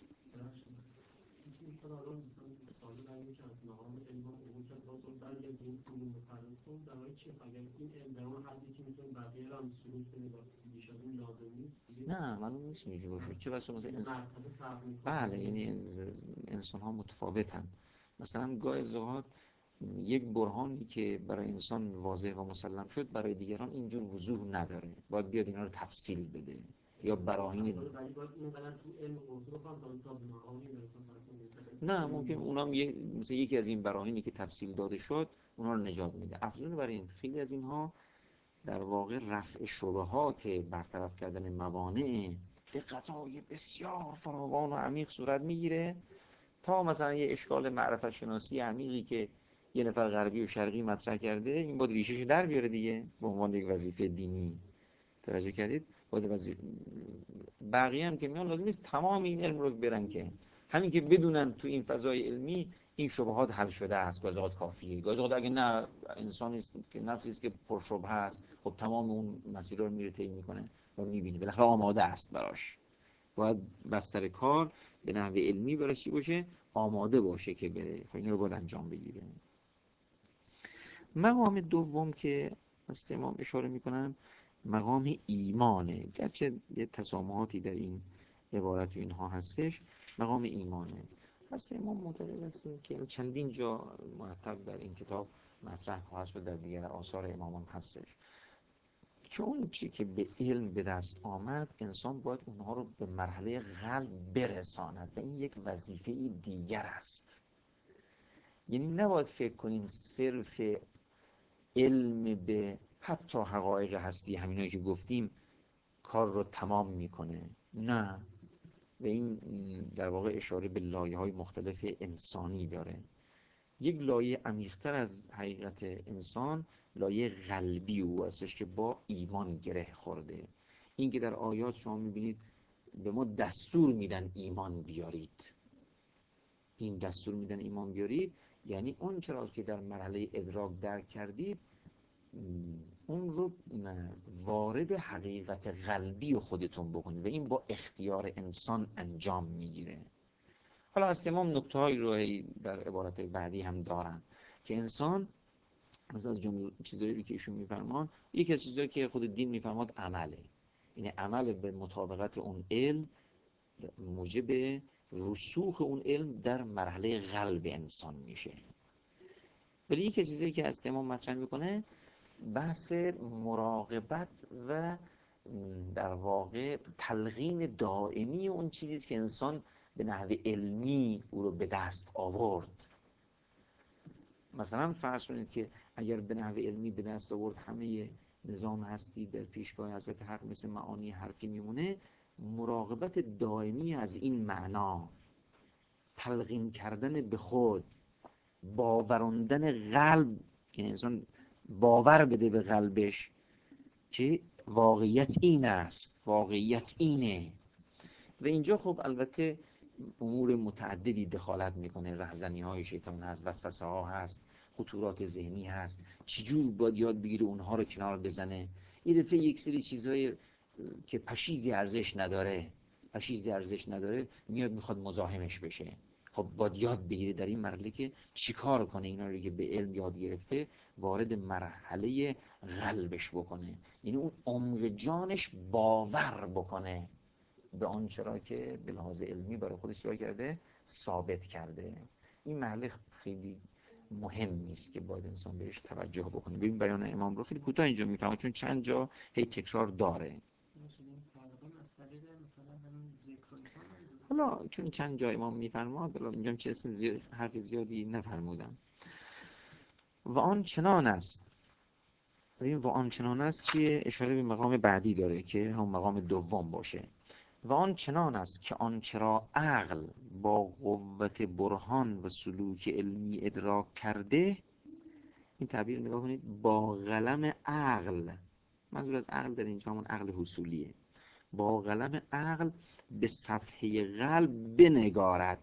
نه معلوم نیست اینجوری باشه. چه بسا مثلا انسان، بله یعنی انسان ها متفاوتن. مثلا گاهی اوقات یک برهانی که برای انسان واضح و مسلم شد برای دیگران اینجور وضوح نداره، باید بیاد اینا رو تفصیل بده یا براهین. نه ممکن اونام یه مثل یکی از این براهینی که تفصیل داده شد اونا رو نجات میده. افزون بر این خیلی از اینها در واقع رفع شبهات، برطرف کردن موانع، دقت‌های بسیار فراوان و عمیق صورت میگیره تا مثلا یه اشکال معرفت شناسی عمیقی که یه نفر غربی و شرقی مطرح کرده این باید ریشه‌شو در بیاره دیگه به عنوان یک وظیفه دینی. توجه کردید؟ باید وظیفه بقیه هم که میان لازم نیست تمام این علم رو برن، که همین که بدونن تو این فضای علمی این شبهات حل شده است گاهی اوقات کافیه. گاهی اوقات اگه نه انسانی است که نفسی است که پرشبهه است، خب تمام اون مسیر رو میره طی میکنه و میبینه بالاخره آماده است براش. باید بستر کار به نحو علمی براش چی باشه؟ آماده باشه که بره. خب این رو باید انجام بگیره. مقام دوم که است امام اشاره میکنن مقام ایمانه، گرچه یه تسامحاتی در این عبارت و اینها هستش. مقام ایمانه هست. امام معتقد هستیم که چندین جا مرتب در این کتاب مطرح خواهد شد، در دیگر آثار امام هم هستش، که اون چی که به علم به دست آمد انسان باید اونها رو به مرحله قلب برساند و این یک وظیفه دیگر است. یعنی نباید فکر کنیم صرف علم به حتی حقایق هستی همینایی که گفتیم کار رو تمام میکنه، نه. و این در واقع اشاره به لایه‌های مختلف انسانی داره. یک لایه عمیق‌تر از حقیقت انسان لایه قلبی او هستش که با ایمان گره خورده. این که در آیات شما میبینید به ما دستور میدن ایمان بیارید، این دستور میدن ایمان بیارید یعنی اون چرا که در مرحله ادراک درک کردید اون رو وارد حقیقت قلبی خودتون بکنید و این با اختیار انسان انجام میگیره. حالا از تمام نکته هایی رو در عبارت بعدی هم دارن که انسان مثلا از جمله چیزایی که ایشون میفرمان، یکی از چیزایی که خود دین میفرماد عمله، یعنی عمل به مطابقت اون علم موجب رسوخ اون علم در مرحله قلب انسان میشه. ولی یکی از چیزایی که از تمام مطرح میکنه بحث مراقبت و در واقع تلقین دائمی اون چیزی که انسان به نحو علمی او رو به دست آورد. مثلا فرض کنید که اگر به نحو علمی به دست آورد همه نظام هستی در پیشگاه حضرت حق مثل معانی حرفی میمونه، مراقبت دائمی از این معنا، تلقین کردن به خود، باوراندن قلب، یعنی انسان باور بده به قلبش که واقعیت این است، واقعیت اینه. و اینجا خب البته امور متعددی دخالت میکنه، رهزنی های شیطان هست، وسوسه ها هست، خطورات ذهنی هست، چجور باید یاد بگیره اونها رو کنار بزنه. این دفعه یک سری چیزهای که پشیزی ارزش نداره پشیزی ارزش نداره میاد میخواد مزاحمش بشه. خب باید یاد بگیره در این مرحله که چیکار کنه، اینا رو که به علم یاد گرفته وارد مرحله قلبش بکنه، یعنی اون عمق جانش باور بکنه به آن چرا که به لحاظ علمی برای خودش چرا کرده ثابت کرده. این مرحله خیلی مهم نیست که باید انسان بهش توجه بکنه. ببین بیان امام رو خیلی کوتاه اینجا میفهمم چون چند جا هی تکرار داره. حالا چون چند جا امام میفرماد اینجا چه اسم زیاد حرف زیادی نفرمودم. و آن چنان است. ببین و آن چنان است چیه؟ اشاره به مقام بعدی داره که هم مقام دوم باشه. و آن چنان است که آن چرا عقل با قوت برهان و سلوک علمی ادراک کرده، این تعبیر نگاه کنید، با قلم عقل، منظور از عقل در اینجا همون عقل حصولیه، با قلم عقل به صفحه قلب بنگارد.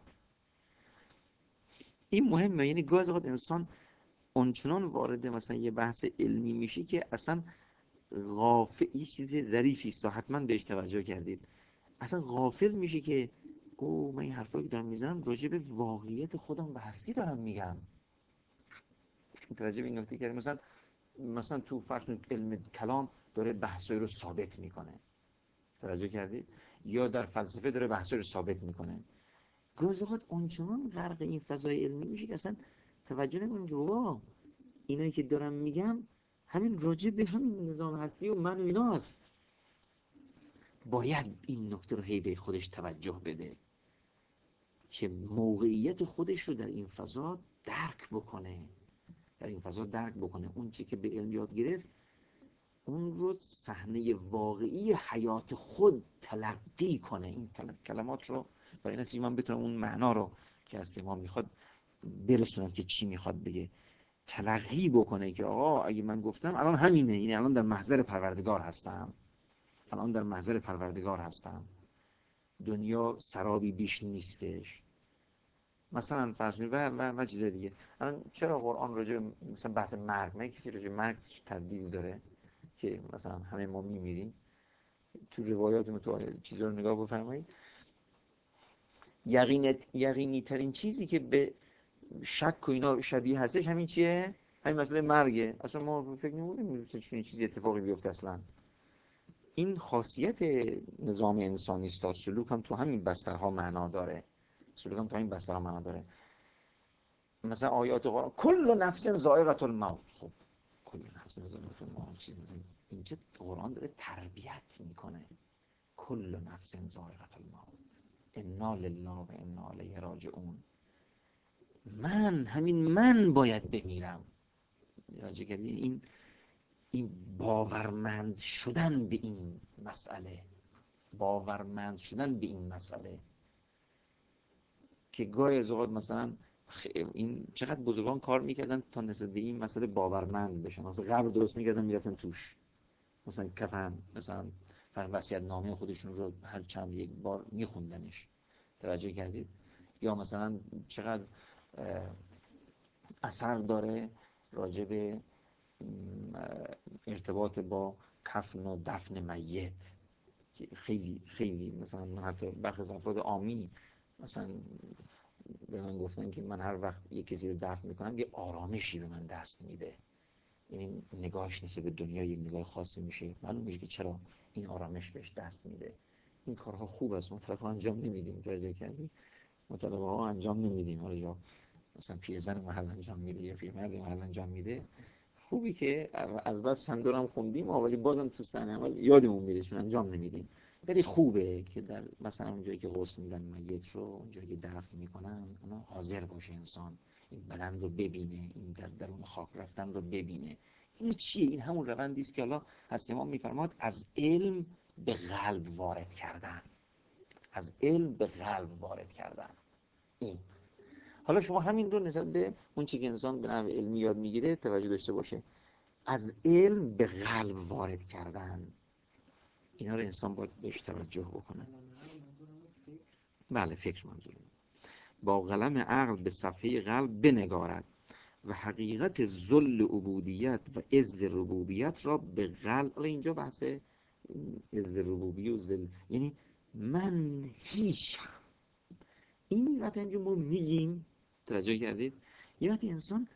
این مهمه، یعنی گاهی اوقات انسان اونچنان وارد مثلا یه بحث علمی میشه که اصلا غافل، یه چیز ظریفی است حتما بهش توجه کردید، اصلا غافل میشه که او من این حرفایی که دارم میزنم راجع به واقعیت خودم و هستی دارم میگم. متوجه به این نکته کردید؟ مثلا مثلا تو فرض علم کلام داره بحثایی رو ثابت میکنه، توجه کردید؟ یا در فلسفه داره بحثایی رو ثابت میکنه. گاهی اوقات اونچنان غرق این فضای علمی میشه که اصلا توجه نمیکنه که بابا اینایی که دارم میگم همین راجع به همین نظام هستی و من و ایناست. باید این نکته رو هی به خودش توجه بده که موقعیت خودش رو در این فضا درک بکنه، در این فضا درک بکنه اون چی که به علم یاد گرفت اون رو صحنه واقعی حیات خود تلقی کنه. این کلمات رو برای این من بتونم اون معنا رو که از امام میخواد برسونم که چی میخواد بگه، تلقی بکنه که آقا اگه من گفتم الان همینه، یعنی الان در محضر پروردگار هستم، الان در محضر پروردگار هستم، دنیا سرابی بیش نیستش. مثلا فرض کنید و و و چیز دیگه. الان چرا قرآن راجع به مثلا بحث مرگ، نه کسی راجع به مرگ تردید داره که مثلا همه ما میمیریم؟ تو روایات متعارف چیزا رو نگاه بفرمایید، یقینی یقینی ترین چیزی که به شک و اینا شبیه هستش همین چیه؟ همین مسئله مرگه. اصلا ما فکر نمی‌کنیم چنین چیزی اتفاقی بیفته. اصلا این خاصیت نظام انسانی است. سلوک هم تو همین بسترها معنا داره. سلوک هم تو همین بسترها معنا داره. مثلا آیات قرآن کل نفس ذائقة الموت. خب کل نفس ذائقة الموت چیز مثلا اینجا قرآن داره تربیت میکنه. کل نفس ذائقة الموت، انا لله و انا الیه راجعون. من همین من باید بمیرم. راجع کردی این این باورمند شدن به این مسئله، باورمند شدن به این مسئله که گاهی از اوقات مثلا این چقدر بزرگان کار میکردن تا نسبت به این مسئله باورمند بشن. مثلا قبر درست میکردن میرفتن توش، مثلا کفن، مثلا وصیت نامه خودشون رو هر چند یک بار میخوندنش. توجه کردید؟ یا مثلا چقدر اثر داره راجع به ارتباط با کفن و دفن میت. خیلی خیلی مثلا من حتی برخی از افراد عامی مثلا به من گفتن که من هر وقت یک کسی رو دفن میکنم یه آرامشی به من دست میده. یعنی نگاهش نسبت به دنیا یک نگاه خاصی میشه. معلوم میشه که چرا این آرامش بهش دست میده. این کارها خوب است، مطلقا انجام نمیدیم. توجه کردی؟ مطلقا انجام نمیدیم. حالا یا مثلا پیرزن محل انجام میده یا پیرمرد محل انجام میده. خوبی که از بس سندورم خوندیم ولی بازم تو صحنه یادمون میره چون انجام نمیدیم. ولی خوبه که در مثلا اونجایی که غسل میدن میت رو، اونجایی که دفن میکنن، اونا حاضر باشه انسان این بدن رو ببینه، این در درون خاک رفتن رو ببینه. این چیه؟ این همون روندی است که الله از امام میفرماد از علم به قلب وارد کردن. از علم به قلب وارد کردن. این حالا شما همین رو نسبت به اون چیزی که انسان به نحو علمی یاد میگیره توجه داشته باشه. از علم به قلب وارد کردن، اینا رو انسان باید بهش توجه بکنه. بله فکر منظورم. با قلم عقل به صفحه قلب بنگارد و حقیقت ذل عبودیت و عز ربوبیت را به قلب. حالا اینجا بحث عز ربوبیت و ذل یعنی من هیچم. این وقتی اینجا ما میگیم، توجه کردید، یه وقتی انسان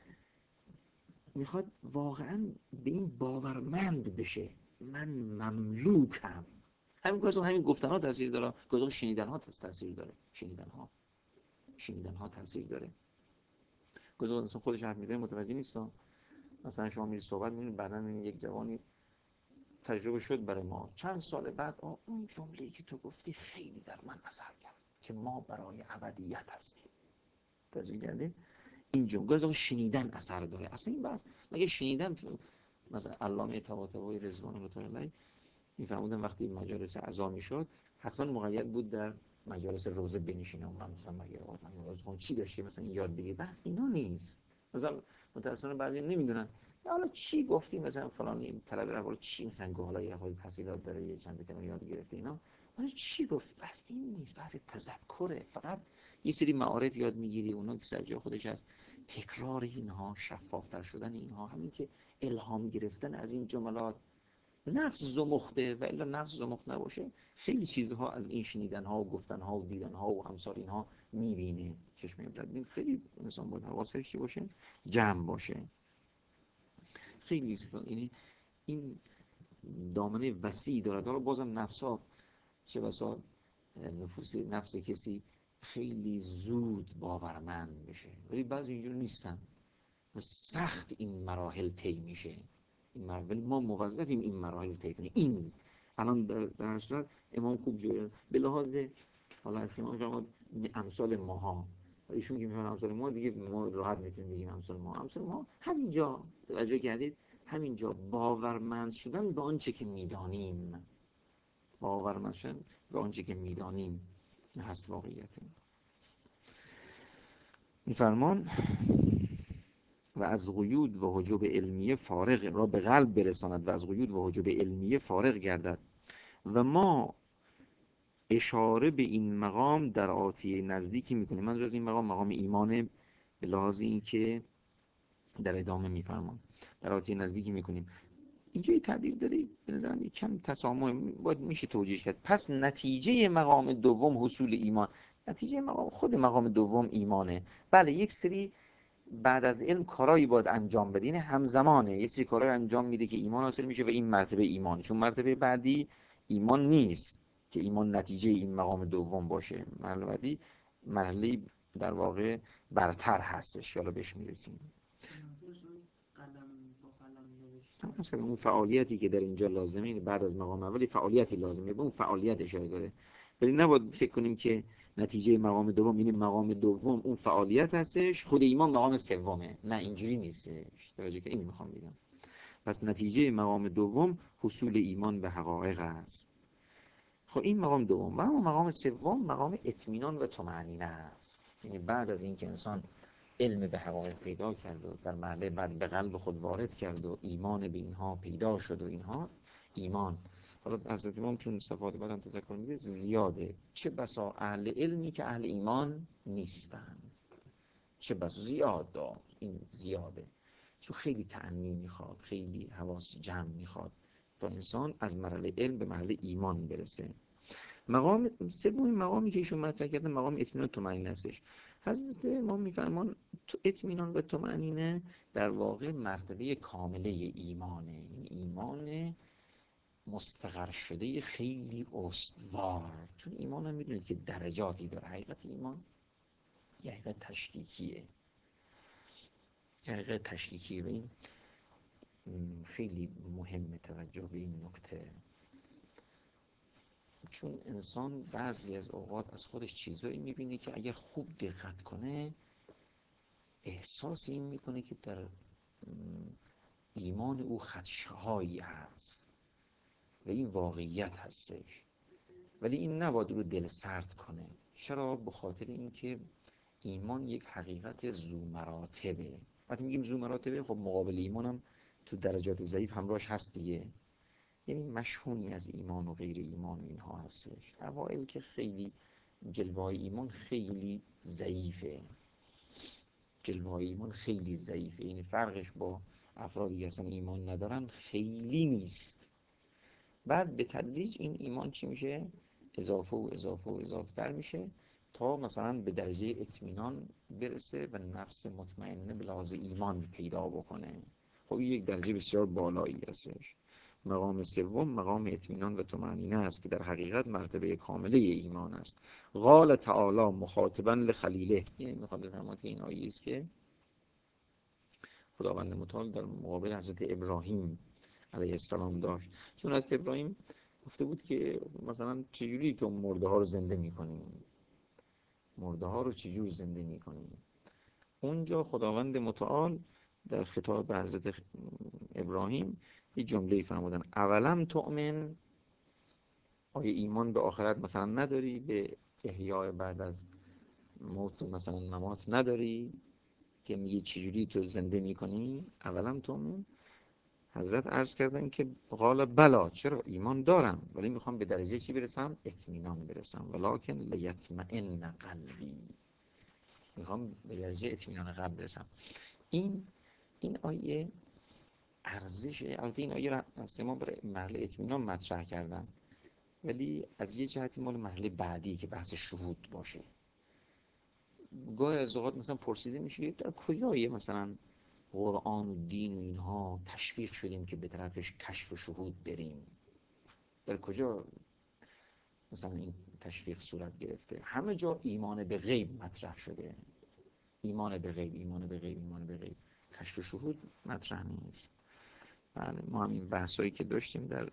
میخواد واقعا به این باورمند بشه من مملوکم. همین کارتون همین گفتن ها تاثیر داره، کدوم شنیدن ها تاثیر داره، شنیدن ها شنیدن ها تاثیر داره. کدوم انسان خودش حرف میزنه متوجه نیست. مثلا شما میری صحبت میبینید بعدن میبینید یک جوانی تجربه شد برای ما چند سال بعد آه اون جمله‌ای که تو گفتی خیلی در من اثر کرد که ما برای ابدیت هستیم. توجه کردید؟ این جمله از شنیدن اثر داره. اصلا این بحث مگه شنیدن مثلا علامه طباطبایی رضوان الله تعالی علیه میفرمودن وقتی مجالس عزا میشد حتما مقید بود در مجالس روزه بنشینه. من مثلا مگه من چی داشت که مثلا یاد بگیر؟ بحث اینا نیست. مثلا متأسفانه بعضی نمیدونن حالا چی گفتی مثلا فلان طلبه رو چی مثلا گفت حالا یه خورده تحصیلات داره یه چند تا یاد گرفته اینا، حالا چی گفت؟ بس این نیست، بحث تذکره. فقط یه سری معارف یاد میگیری اونا که سر جای خودش هست. تکرار اینها، شفافتر شدن اینها، همین که الهام گرفتن از این جملات. نفس زمخته و الا نفس زمخت نباشه خیلی چیزها از این شنیدن ها و گفتن ها و دیدن ها و امثال اینها میبینه، چشم عبرت بین. خیلی انسان باید حواسش چی باشه؟ جمع باشه. خیلی است. یعنی این دامنه وسیع داره. حالا بازم نفسا چه بسا نفوس نفس کسی خیلی زود باورمند بشه ولی بعضی اینجور نیستن. سخت این مراحل طی میشه. این مراحل ما موظفیم این مراحل طی کنیم. این الان در در صورت امام خوب جوره به لحاظ حالا از امام فرمود امثال ماها، ایشون که میگن امثال ما دیگه ما راحت میتونیم بگیم امثال ما. امثال ما همینجا توجه کردید، همینجا باورمند شدن به آنچه که میدانیم، باورمند شدن به آنچه که میدانیم هست واقعیت. میفرمان و از قیود و حجب علمیه فارغ را به قلب برساند و از قیود و حجب علمیه فارغ گردد و ما اشاره به این مقام در آتیه نزدیکی میکنیم. منظور از این مقام مقام ایمان به لحاظ این که در ادامه میفرمان در آتیه نزدیکی میکنیم. اینجا یه تعبیر داره به نظرم یک کم تسامح باید میشه توجیه کرد. پس نتیجه مقام دوم حصول ایمان، نتیجه مقام خود مقام دوم ایمانه. بله یک سری بعد از علم کارایی باید انجام بده، این همزمانه، یک سری کارایی انجام میده که ایمان حاصل میشه و این مرتبه ایمان، چون مرتبه بعدی ایمان نیست که ایمان نتیجه این مقام دوم باشه. مرحله بعدی مرحله در واقع برتر هستش، حالا بهش میرسیم. مثلا اون فعالیتی که در اینجا لازمه بعد از مقام اولی فعالیتی لازمه، به اون فعالیت اشاره داره. ولی نباید فکر کنیم که نتیجه مقام دوم این مقام دوم اون فعالیت هستش، خود ایمان مقام سومه. نه اینجوری نیستش. توجه که این میخوام بگم. پس نتیجه مقام دوم حصول ایمان به حقایق است. خب این مقام دوم. و اما مقام سوم مقام اطمینان و طمأنینه است. یعنی بعد از اینکه انسان علم به حقایق پیدا کرد و در مرحله بعد به قلب خود وارد کرد و ایمان به اینها پیدا شد و اینها ایمان. حالا حضرت امام چون صفات بعد هم تذکر میده زیاده، چه بسا اهل علمی که اهل ایمان نیستن، چه بسا زیاد دار. این زیاده چون خیلی تأنی میخواد، خیلی حواس جمع میخواد تا انسان از مرحله علم به مرحله ایمان برسه. مقام سومین مقامی که ایشون مطرح کردن مقام اطمینان طمأنینه هستش. حضرت امام میفرمان اطمینان و طمأنینه در واقع مرتبه کامله ایمانه. این ایمان مستقر شده خیلی استوار، چون ایمان هم میدونید که درجاتی داره. حقیقت ایمان یه حقیقت تشکیکیه، یه حقیقت تشکیکیه و این خیلی مهمه توجه به این نکته، چون انسان بعضی از اوقات از خودش چیزایی میبینه که اگر خوب دقت کنه احساس این میکنه که در ایمان او خدشه‌هایی هست و این واقعیت هستش، ولی این نباید رو دل سرد کنه. چرا؟ به خاطر اینکه ایمان یک حقیقت ذو مراتبه. وقتی میگیم ذو مراتبه خب مقابل ایمان هم تو درجات ضعیف همراهش هست دیگه، یعنی مشهونی از ایمان و غیر ایمان و اینها هستش. اوائل که خیلی جلوه‌های ایمان خیلی ضعیفه، جلوه‌های ایمان خیلی ضعیفه، یعنی فرقش با افرادی که اصلا ایمان ندارن خیلی نیست. بعد به تدریج این ایمان چی میشه؟ اضافه و اضافه و اضافه تر میشه تا مثلا به درجه اطمینان برسه و نفس مطمئنه به لحاظ ایمان پیدا بکنه. خب این یک درجه بسیار بالایی هستش. مقام سوم مقام اطمینان و طمأنینه است که در حقیقت مرتبه کامله ایمان است. قال تعالی مخاطبا لخلیله، یعنی میخواد بفرماید که این آیه است که خداوند متعال در مقابل حضرت ابراهیم علیه السلام داشت. چون حضرت ابراهیم گفته بود که مثلا چجوری که مرده ها رو زنده میکنیم، مرده ها رو چجور زنده میکنیم. اونجا خداوند متعال در خطاب به حضرت ابراهیم یه جمله فرمودن اولم تؤمن، آیا ایمان به آخرت مثلا نداری؟ به احیاء بعد از موت مثلا ممات نداری که میگه چجوری تو زنده میکنی؟ اولم تؤمن. حضرت عرض کردن که قال بلا، چرا ایمان دارم ولی میخوام به درجه چی برسم؟ اطمینان برسم. ولکن لیطمئن قلبی، میخوام به درجه اطمینان قلب برسم. این این آیه ارزش، البته این آیه از ما برای مرحله اطمینان مطرح کردن، ولی از یه جهتی مال مرحله بعدی که بحث شهود باشه. گاهی از اوقات مثلا پرسیده میشه در کجایه مثلا قرآن و دین و اینها تشویق شدیم که به طرفش کشف و شهود بریم؟ در کجا مثلا این تشویق صورت گرفته؟ همه جا ایمان به غیب مطرح شده، ایمان به غیب، ایمان به غیب، ایمان به غیب. کشف و شهود مطرح نیست. بله ما هم این بحثایی که داشتیم در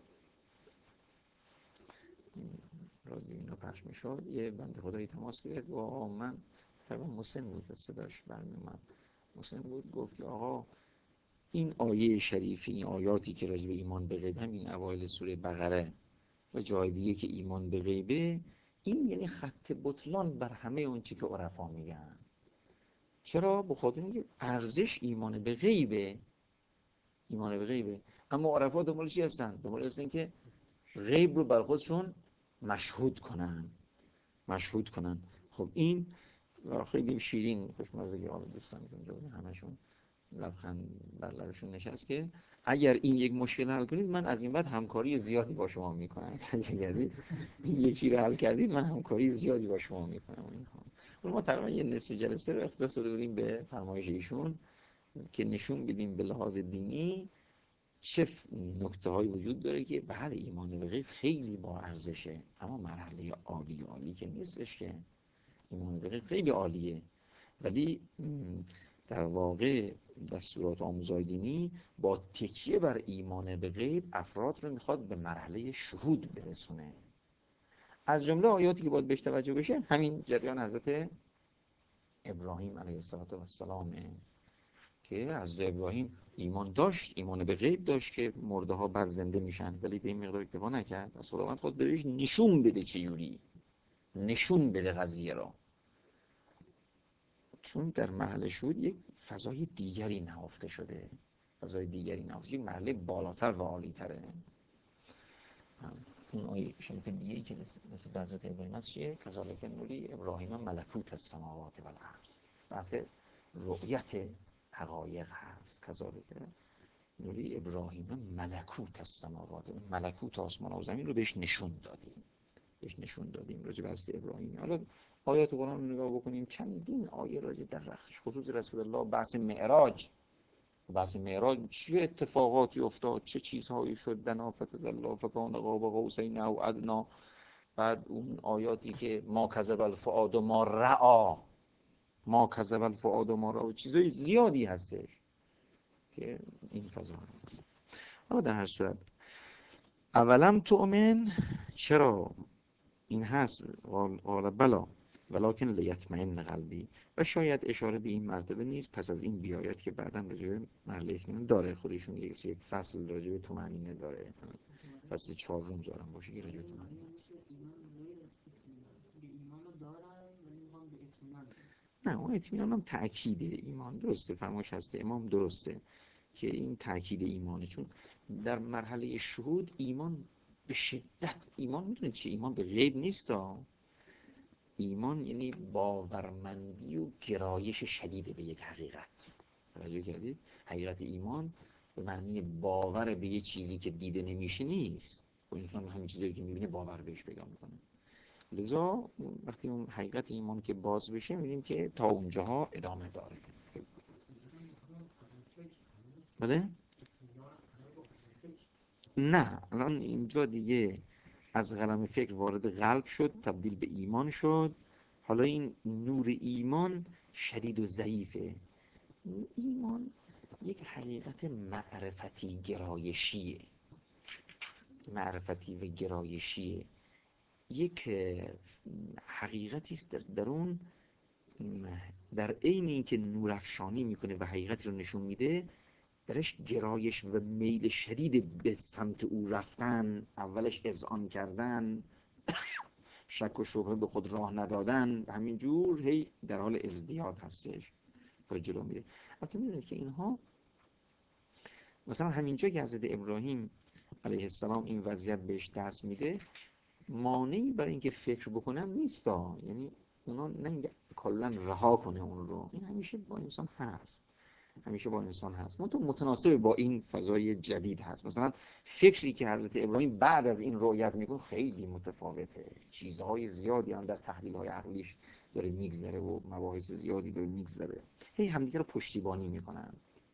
رادیو اینا پخش میشد، یه بنده خدایی تماس گرفت با من، تقریبا مسن بود، صداش برمیومد، مسن بود، گفت که آقا این آیه شریفی، این آیاتی که راجع به ایمان به غیب، همین اوایل سوره بقره و جای دیگه که ایمان به غیبه، این یعنی خط بطلان بر همه اون چی که عرفا میگن. چرا؟ به خاطر اینکه ارزش ایمان به غیبه، ایمان به غیبه. اما عرفا دنبال چی هستن؟ دنبال هستن که غیب رو بر خودشون مشهود کنن مشهود کنن. خب این خیلی شیرین خوشمزه که آقا دوستان که اونجا بودن همشون لبخند بر لبشون نشست که اگر این یک مشکل حل کنید من از این بعد همکاری زیادی با شما میکنم. اگر این یکی رو حل کردید من همکاری زیادی با شما میکنم. ما تقریبا یه نصف جلسه رو اختصاص داده بودیم به فرمایش ایشون که نشون بدیم به لحاظ دینی چه نکته هایی وجود داره که بله ایمان به غیب خیلی با ارزشه، اما مرحله عالی عالی که نیستش که. ایمان به غیب خیلی عالیه، ولی در واقع دستورات آموزهای دینی با تکیه بر ایمان به غیب افراد رو میخواد به مرحله شهود برسونه. از جمله آیاتی که باید بهش توجه بشه همین جریان حضرت ابراهیم علیه السلام که حضرت ابراهیم ایمان داشت، ایمان به غیب داشت که مرده ها بر زنده میشن، ولی به این مقدار اکتفا نکرد. از خداوند خود بهش نشون بده چجوری، نشون بده قضیه را، چون در محل شهود یک فضای دیگری نهفته شده، فضای دیگری نهفته شده، یک مرحله بالاتر و عالی تره. اون آیه شریف دیگه ای که مثل حضرت ابراهیم هست چیه؟ کذالک نوری ابراهیم ملکوت السماوات و الارض. بحث رؤیت حقایق هست. کذالک نوری ابراهیم ملکوت السماوات، ملکوت آسمان و زمین رو بهش نشون دادیم، بهش نشون دادیم راجع به حضرت ابراهیم. حالا آیات قرآن رو نگاه بکنیم، چندین آیه راجع در رخش خصوص رسول الله، بحث معراج، بحث معراج چه اتفاقاتی افتاد، چه چیزهایی شد، دنا فتدلی فکان قاب قوسین او ادنی. بعد اون آیاتی که ما کذب الفؤاد ما رأى، ما کذب الفؤاد ما رأى، چیزای زیادی هستش که این فضا هست. اما در هر صورت اولم تؤمن، چرا این هست، قال بلا ولکن لیطمئن قلبی، و شاید اشاره به این مرتبه نیست پس از این بیاید که بعداً راجع به مرحله اطمینان داره. خودشون یک یک فصل راجع به طمأنینه داره، فصل چهار روم دارن باشه که راجع به طمأنینه است. نه اون اطمینان هم تأکید ایمان، درسته فرمایش هست امام، درسته که این تأکید ایمانه، چون در مرحله شهود ایمان به شدت، ایمان میدونید چی؟ ایمان به غیب نیست ها. ایمان یعنی باورمندی و گرایش شدید به یک حقیقت. توجه کردید؟ حقیقت ایمان به معنی باور به یه چیزی که دیده نمیشه نیست. و انسان همین چیزی که میبینه باور بهش پیدا میکنه. لذا وقتی اون حقیقت ایمان که باز بشه میبینیم که تا اونجاها ادامه داره. بله؟ نه الان اینجا دیگه از قلم فکر وارد قلب شد، تبدیل به ایمان شد. حالا این نور ایمان شدید و ضعیفه. ایمان یک حقیقت معرفتی گرایشیه، معرفتی و گرایشیه، یک حقیقتی است در درون، در عین اینکه نور افشانی میکنه و حقیقتی رو نشون میده، درش گرایش و میل شدید به سمت او رفتن، اولش اذعان کردن، شک و شبهه به خود راه ندادن، و همینجور هی در حال ازدیاد هستش تا جلو میره. البته میدونید که اینها مثلا همینجا که حضرت ابراهیم علیه السلام این وضعیت بهش دست میده، مانعی برای اینکه فکر بکنن نیستا، یعنی اونا نه کلا رها کنه اون رو، این همیشه با انسان هست، همیشه با انسان هست، متناسب با این فضای جدید هست. مثلا فکری که حضرت ابراهیم بعد از این رؤیت میکنه خیلی متفاوته، چیزهای زیادی هم در تحلیل‌های عقلیش داره میگذره و مباحث زیادی داره میگذره، هی همدیگه رو پشتیبانی میکنن.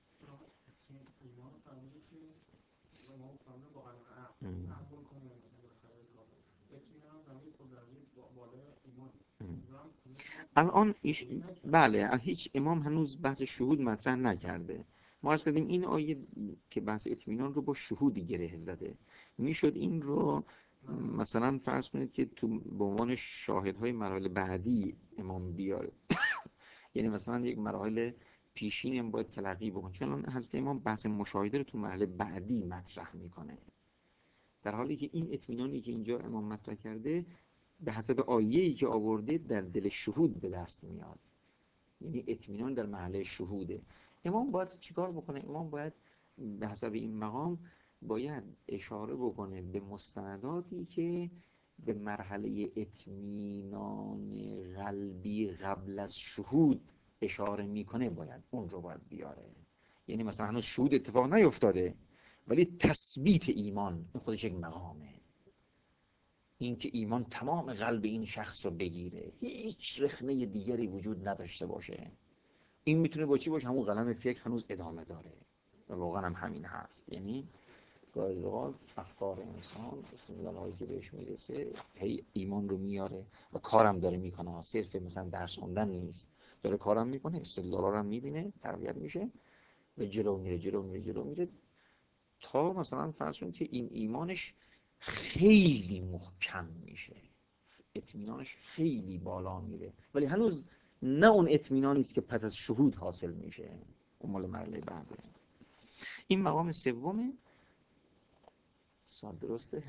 الان ایش... بله هیچ امام هنوز بحث شهود مطرح نکرده. ما عرض کردیم این آیه که بحث اطمینان رو با شهودی گره زده، میشد این رو مثلا فرض کنید که تو به عنوان شاهدهای مراحل بعدی امام بیاره. یعنی مثلا یک مراحل پیشین هم باید تلقی بکن، چون حضرت امام بحث مشاهده رو تو مرحله بعدی مطرح میکنه، در حالی که این اطمینانی که اینجا امام مطرح کرده به حسب آیه‌ای که آورده در دل شهود به دست میاد، یعنی اطمینان در محله شهوده. امام باید چیکار بکنه؟ امام باید به حسب این مقام باید اشاره بکنه به مستنداتی که به مرحله اطمینان قلبی قبل از شهود اشاره میکنه، باید اون رو باید بیاره. یعنی مثلا هنوز شهود اتفاق نیفتاده ولی تثبیت ایمان این خودش یک مقامه. این که ایمان تمام قلب این شخص رو بگیره، هیچ رخنه دیگری وجود نداشته باشه، این میتونه با چی باشه؟ همون قلم فکر هنوز ادامه داره و واقعا هم همین هست. یعنی گاهی اوقات افکار انسان استدلال هایی که بهش میرسه هی ایمان رو میاره و کارم داره میکنه، صرف مثلا درس خوندن نیست، داره کارم میکنه، استدلال رو هم میبینه، تربیت میشه و جلو میره جلو میره جلو میره تا مثلا فرض کنید که این ایمانش خیلی محکم میشه، اطمینانش خیلی بالا میره، ولی هنوز نه اون اطمینانی است که پس از شهود حاصل میشه، اون مال مرحله بعده. این مقام سومه. سوال درسته؟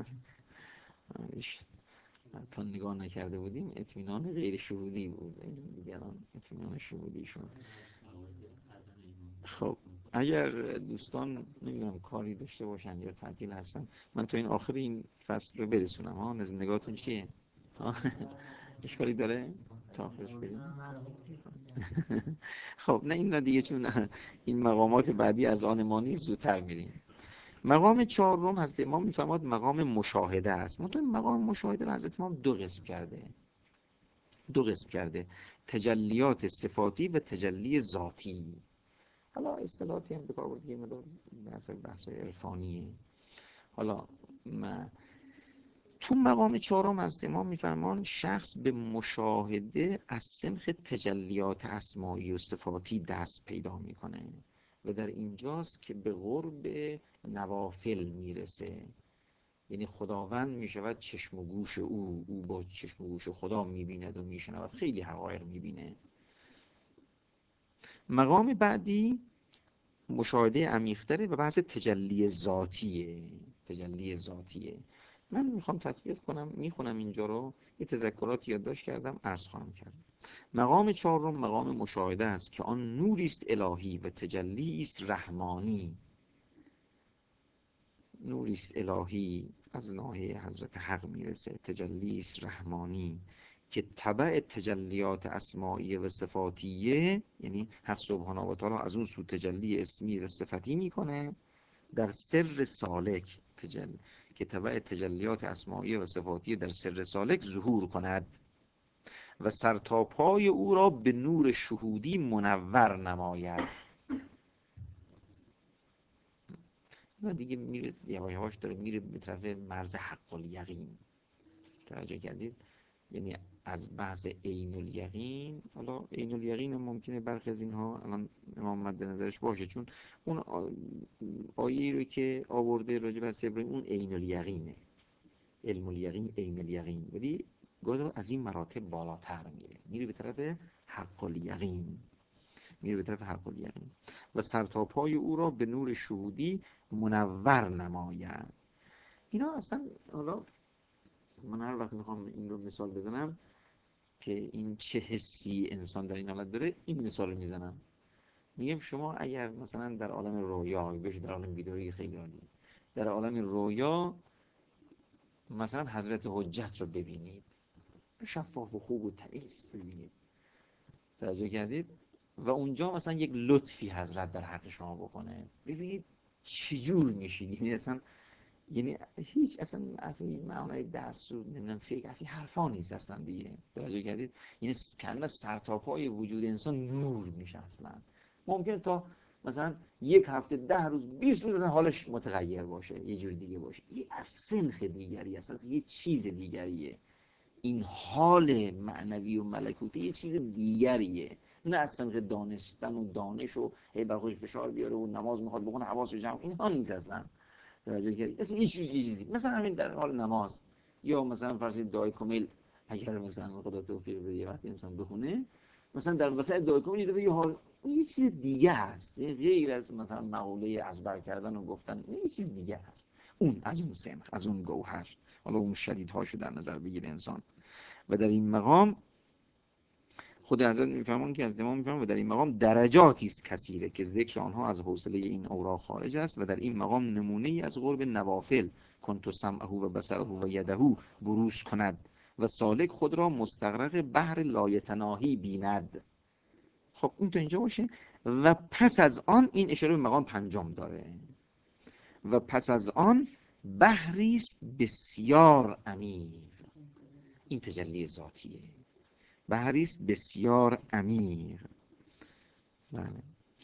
تا نگاه نکرده بودیم اطمینان غیر شهودی بود، این دیگران اطمینان شهودیشون. خب اگر دوستان نمیدونم کاری داشته باشن یا تعطیل هستن، من تو این آخر این فصل رو برسونم. ها نگاهتون چیه؟ اشکالی داره؟ تا آخرش بریم. خب نه این دیگه، چون این مقامات بعدی از آن ما نیست، زودتر میریم. مقام چهارم حضرت امام میفرماد مقام مشاهده است. منتها مقام مشاهده رو حضرت امام دو قسم کرده. دو قسم کرده تجلیات صفاتی و تجلی ذاتی. حالا اصطلاحاتی هم به کار برده، یه مقدار بحث بحث عرفانیه. حالا ما تو مقام چهارم از امام میفرمان شخص به مشاهده از سنخ تجلیات اسماعی و صفاتی دست پیدا میکنه و در اینجاست که به قرب نوافل میرسه. یعنی خداوند میشود چشم و گوش او، او با چشم و گوش خدا میبیند و میشنود، خیلی حقایق میبینه. مقام بعدی مشاهده عمیق‌تره و بحث تجلی ذاتیه. تجلی ذاتیه. من میخوام تطبیق کنم، میخونم اینجا رو، یه تذکرات یادداشت کردم، عرض خواهم کرد. مقام چهارم مقام مشاهده است که آن نوری است الهی و تجلی است رحمانی. نوری است الهی از ناحیه حضرت حق میرسه، تجلی است رحمانی که تبع تجلیات اسماعی و صفاتیه، یعنی حق سبحانه و تعالی از اون سو تجلی اسمی و صفتی میکنه در سر سالک، تجل که تبع تجلیات اسماعی و صفاتی در سر سالک ظهور کند و سرتاپای او را به نور شهودی منور نماید. و دیگه میره یواش یواش داره میره به طرف مرز حق الیقین. توجه کردید؟ یعنی از بحث عین الیقین، حالا عین الیقین هم ممکنه برخی از اینها الان امام مد نظرش باشه، چون اون آیه‌ای رو که آورده راجع به ابراهیم اون عین الیقینه، علم الیقین عین الیقین، ولی گاهی از این مراتب بالاتر میره، میره به طرف حق الیقین، میره به طرف حق الیقین و سرتاپای او را به نور شهودی منور نماید. اینا اصلا حالا من هر وقت میخوام این رو مثال بزنم که این چه حسی انسان در این حالت داره، این مثال رو میزنم. میگم شما اگر مثلا در عالم رویا، بشه در عالم بیداری خیلی عالی، در عالم رویا مثلا حضرت حجت رو ببینید، شفاف و خوب و تمیز ببینید، توجه کردید؟ و اونجا مثلا یک لطفی حضرت در حق شما بکنه، ببینید چجور میشید. یعنی اصلا یعنی هیچ اصلا اصلا معنای درس و نمیدونم فکر اصلا حرفا نیست اصلا دیگه، توجه کردید؟ یعنی کلا سرتاپای وجود انسان نور میشه. اصلا ممکنه تا مثلا یک هفته ده روز بیست روز اصلا حالش متغیر باشه، یه جور دیگه باشه، یه از سنخ دیگری اصلا یه چیز دیگریه. این حال معنوی و ملکوتی یه چیز دیگریه، نه از سنخ دانستن و دانش و هی بر خودش فشار بیاره و نماز میخواد بخونه حواسش جمع، اینها نیست اصلا. توجه کردید؟ اصلا یه چیزی چیزی مثلا همین در حال نماز، یا مثلا فرض دعای کمیل اگر مثلا خدا توفیق بده یه وقت انسان بخونه، مثلا در وسط دعای کمیل یه حال یه چیز دیگه هست، غیر از مثلا مقوله ازبر کردن و گفتن، یه چیز دیگه هست، اون از اون سنخ، از اون گوهر، حالا اون شدیدهاشو در نظر بگیره انسان. و در این مقام خود حضرت میفهمون که از امام میفهمون و در این مقام درجاتی است کثیره که ذکر آنها از حوصله این اوراق خارج است و در این مقام نمونه ای از قرب نوافل کنت سمعه و بصره و یده بروز کند و سالک خود را مستغرق بحر لایتناهی بیند. خب این تا اینجا باشه و پس از آن این اشاره به مقام پنجم داره و پس از آن بحری است بسیار عمیق. این تجلی ذاتیه، بحری است بسیار عمیق. بله،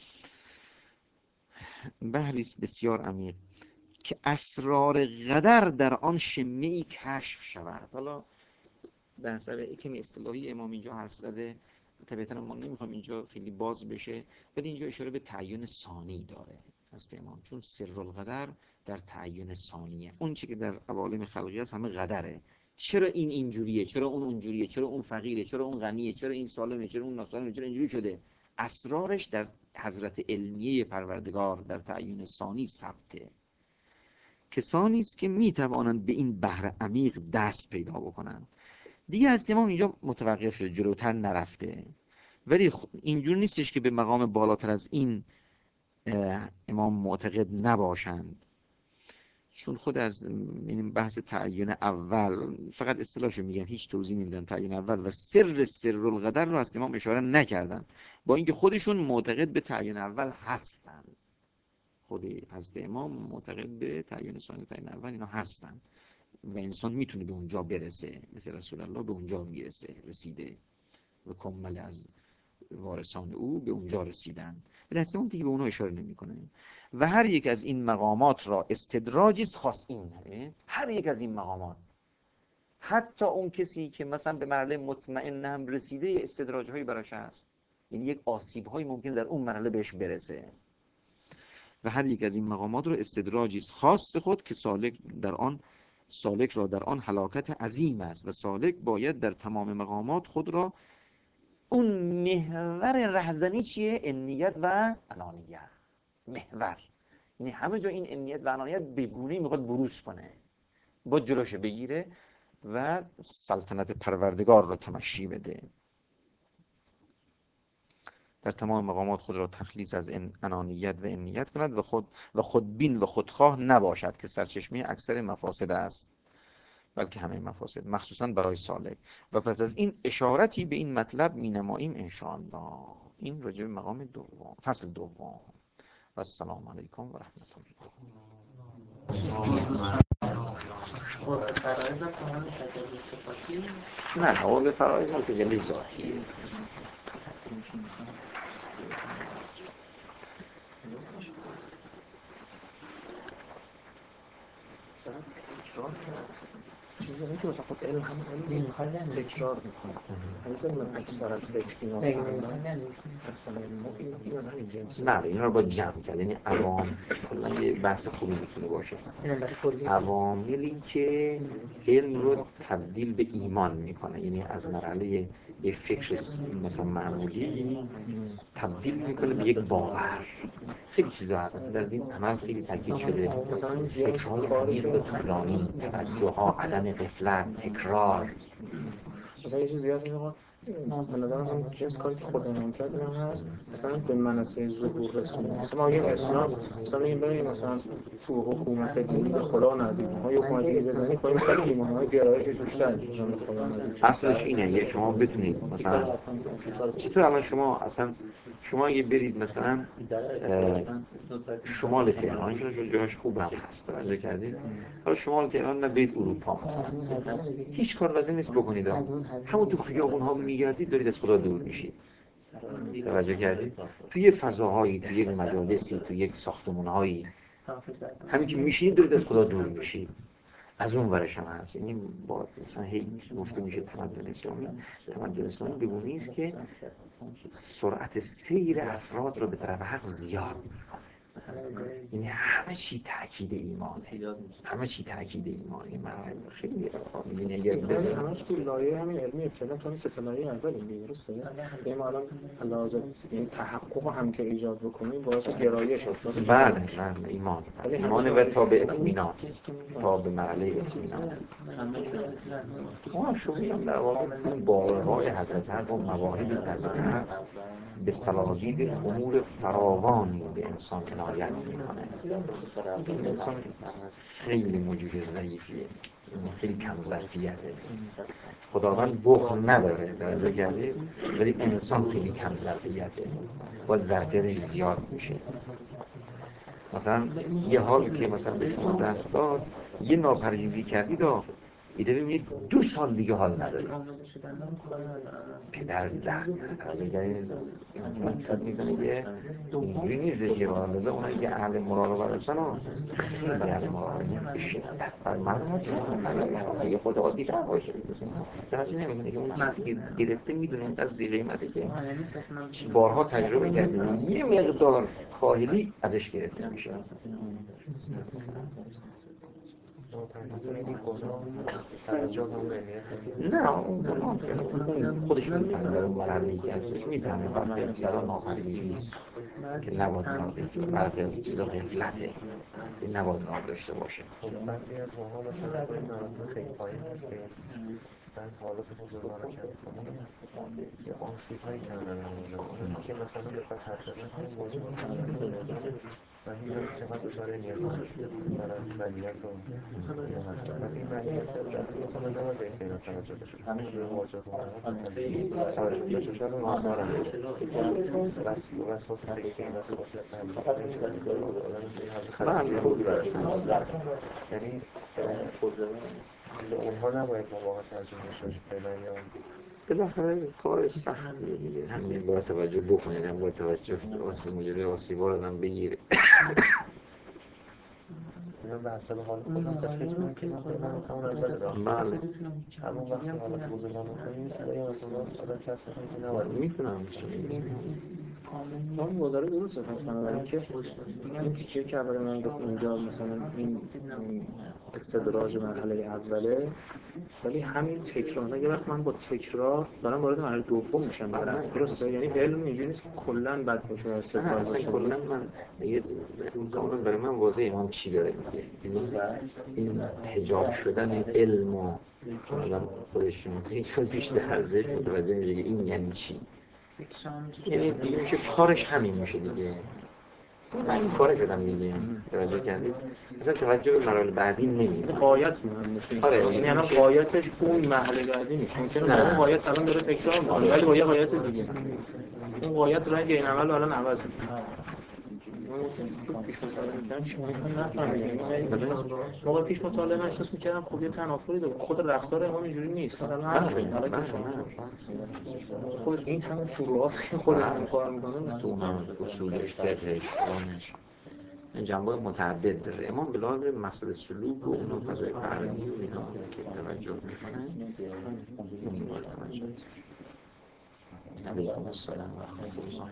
بحری است بسیار عمیق که اسرار قدر در آن شمه‌ای کشف شود. حالا به حسب کمی اصطلاحی امام اینجا حرف زده، طبیعتا ما نمیخوام اینجا خیلی باز بشه، ولی اینجا اشاره به تعیین ثانی داره از امام، چون سر القدر در تعیین ثانیه. اون چی که در عوالم خلقی است همه قدره. چرا این اینجوریه، چرا اون اونجوریه، چرا اون فقیره، چرا اون غنیه، چرا این سالمه، چرا اون ناسالمه، چرا اینجوری شده، اسرارش در حضرت علمیه پروردگار در تعیین ثانی ثبته. کسانی است که میتوانند به این بحر عمیق دست پیدا بکنند. دیگه از امام اینجا متوقف شده، جلوتر نرفته، ولی اینجور نیستش که به مقام بالاتر از این امام معتقد نباشند، چون خود از این بحث تعیین اول فقط اصطلاحشو میگن، هیچ توضیح نمیدن. تعیین اول و سر سر القدر رو از امام اشاره نکردن، با اینکه خودشون معتقد به تعیین اول هستن. خود از امام معتقد به تعیین ثانی، تعیین اول اینا هستن و انسان میتونه به اونجا برسه، مثل رسول الله به اونجا میرسه، رسیده و کامل از وارثان او به اونجا رسیدن. به دست اون دیگه به اونها اشاره نمیکنه. و هر یک از این مقامات را استدراجی است خاص. این هر یک از این مقامات، حتی اون کسی که مثلا به مرحله مطمئن هم رسیده، استدراج هایی براش هست، یعنی یک آسیب هایی ممکن در اون مرحله بهش برسه. و هر یک از این مقامات را استدراجی است خاص خود که سالک در آن سالک را در آن هلاکت عظیم است و سالک باید در تمام مقامات خود را اون محور رهزنی چیه؟ انیت و انانیت. محور یعنی همه جا این انیت و انانیت به گونه‌ای میخواد بروز کنه، با جلوش بگیره و سلطنت پروردگار را تمشی بده. در تمام مقامات خود را تخلیص از انانیت و انیت کند و خود و خودبین و خودخواه نباشد که سرچشمه اکثر مفاسد است، بلکه همه مفاسد، مخصوصا برای سالک. و پس از این اشارتی به این مطلب می نماییم انشاءالله. این راجع به مقام دوم، فصل دوم. و السلام علیکم و رحمت الله. نه نه، به فرایض تجلی ذاتیه. چیزی که مثلا خود علم هم علم میخواد تکرار میکنه، همیشه من اکثر از فکر نه این رو با جمع کرد. یعنی عوام کلا یه بحث خوبی میتونه باشه، عواملی که علم رو تبدیل به ایمان میکنه، یعنی از مرحله یه فکر مثلا معمولی تبدیل میکنه به یک باور. خیلی چیزا هست مثلا در این عمل خیلی تاکید شده، فکرهای عمیق و طولانی، توجه‌ها، عدم غفلت، تکرار. مثلا یه چیز زیاد میگم به نظرم هم جنس کاری که خودمون کردیم هست، مثلا به منصه ظهور رسوندن. مثلا ما یه اسلام مثلا این بریم مثلا تو حکومت دینی به خدا نزدیک، ما یه حکومت دینی بزنیم خواهیم خیلی ایمان‌های گرایشش بیشتر از خدا نزدیک. اصلش اینه یه شما بتونید مثلا چطور الان شما اصلا شما اگه برید مثلا شمال تهران، چون جاش خوب هم هست توجه کردید، حالا شمال تهران نه برید اروپا مثلا هیچ کار لازم نیست بکنید، همون تو خیابون‌ها میگردید دارید از خدا دور میشید. توجه کردید توی یه فضاهایی، توی یک مجالسی، توی یک ساختمان‌هایی همین که میشینید دارید از خدا دور میشید. از اون ورش هم هست. یعنی با مثلا هی گفته میشه تمدن اسلامی، تمدن اسلامی به گونه‌ای است که سرعت سیر افراد رو به طرف حق زیاد میکنه. یعنی همه چی تاکید ایمانه، همه چی تاکید ایمانه. من خیلی می‌بینی اگر بزنیم همش تو لایه همین علمی ابتدا تا این سه تا لایه اول این درسته؟ یعنی ما الان لازم این تحقق هم که ایجاد بکنیم باعث گرایش شد. بله بله ایمان ایمان و تا به اطمینان، تا به مرحله اطمینان. ما شوقی هم در واقع این باورهای حضرت حق و مواهب حضرت حق به صلاحیت امور فراوانی به انسان عنایت میکنه. انسان خیلی موجود ضعیفیه، خیلی کم ظرفیته. خداوند بخل نداره در بگرده، ولی انسان خیلی کم ظرفیته، باید ظرفیتش زیاد میشه. مثلا یه حالی که مثلا به شما دست داد، یه ناپرهیزی کردید و ایده ببینید دو سال دیگه حال نداری. پدر لحظه بگرید مثلا صد میزنه که اینجوری نیست که راه اونایی که اهل مراقبه هستن و خیلی اهل مراقبه شدت بر مردم چون یه خدا دیگر باشه درجه نمیکنه که اون چیزی که گرفته میدونه اینقدر زیر قیمته که بارها تجربه کردیم یه مقدار کاهلی ازش گرفته میشه. نه اون خودش میفهمه در اون مرحله‌ای که هستش میفهمه برخی از چیزها ناپرهیزی است که نباید نام داشته، برخی از چیزها غفلته که نباید نام داشته باشه. بعضی از موقع مثلا باید نام خیلی پایین هست که من حالات بزرگان رو کمی کنم یه آسیب هایی کردن همونجا که مثلا بخواد حد دادن همین موضوع رو من میدونم که چقدر دچار نیاز برای ولیت و اینا هستم و این ولیت مثلا نباید به این قیمت توجه بشه همین روی مواجه کنم توجه بشه رو مصارم وسواس هر یکی این وسواس خیلی خوبی براش یعنی اونها نباید مواقع ترجمه بشه فعلا یا بالاخره کار سختیه دیگه، همین باید توجه بکنید، هم باید توجه آسیب مجرد آسیبا رو هم بگیره. من به حسب حال خودم تفکیج کنم که من همون اول دارم بله همون وقتی حالت بزرگان رو کنیم یا مثلا آدم کسی کنیم که نباید میتونم اون مداره درسته پس بنابراین که این تیکه که اول من گفت اینجا مثلا این استدراج مرحله اوله، ولی همین تکرار یه وقت من با تکرار دارم وارد مرحله دوم میشم درسته؟ یعنی علم اینجوری نیست که کلا بد باشه و استدراج باشه. کلا من دیگه کاملا برای من واضحه امام چی داره میگه، این حجاب شدن علم و که آدم خودش میگه بیشتر ازش متوجه میشه که این یعنی چی. یعنی دیگه میشه کارش همین میشه دیگه. من این کار شدم دیگه توجه کردید مثلا توجه به مراحل بعدی نمیده غایت مهمه. آره یعنی الان غایتش اون مرحله بعدی نیست، ممکنه اون غایت الان داره تکرار میشه ولی با یه غایت دیگه این غایت رنگ این عمل رو الان عوض میکنه. پیش مطالعه میکنم چی میکنم نفهمیدم موقع پیش مطالعه من احساس میکردم خب یه تنافری داره، خود رفتار امام اینجوری نیست که الان حرف میزنه خودش این همه فروعات که خود هم کار میکنه تو هم اصولش فقهش قانونش این جنبه متعدد داره. امام به لحاظ مسئله سلوک و اون فضای فرهنگی و اینا که توجه میکنن این مورد توجه علیکم السلام و رحمت الله.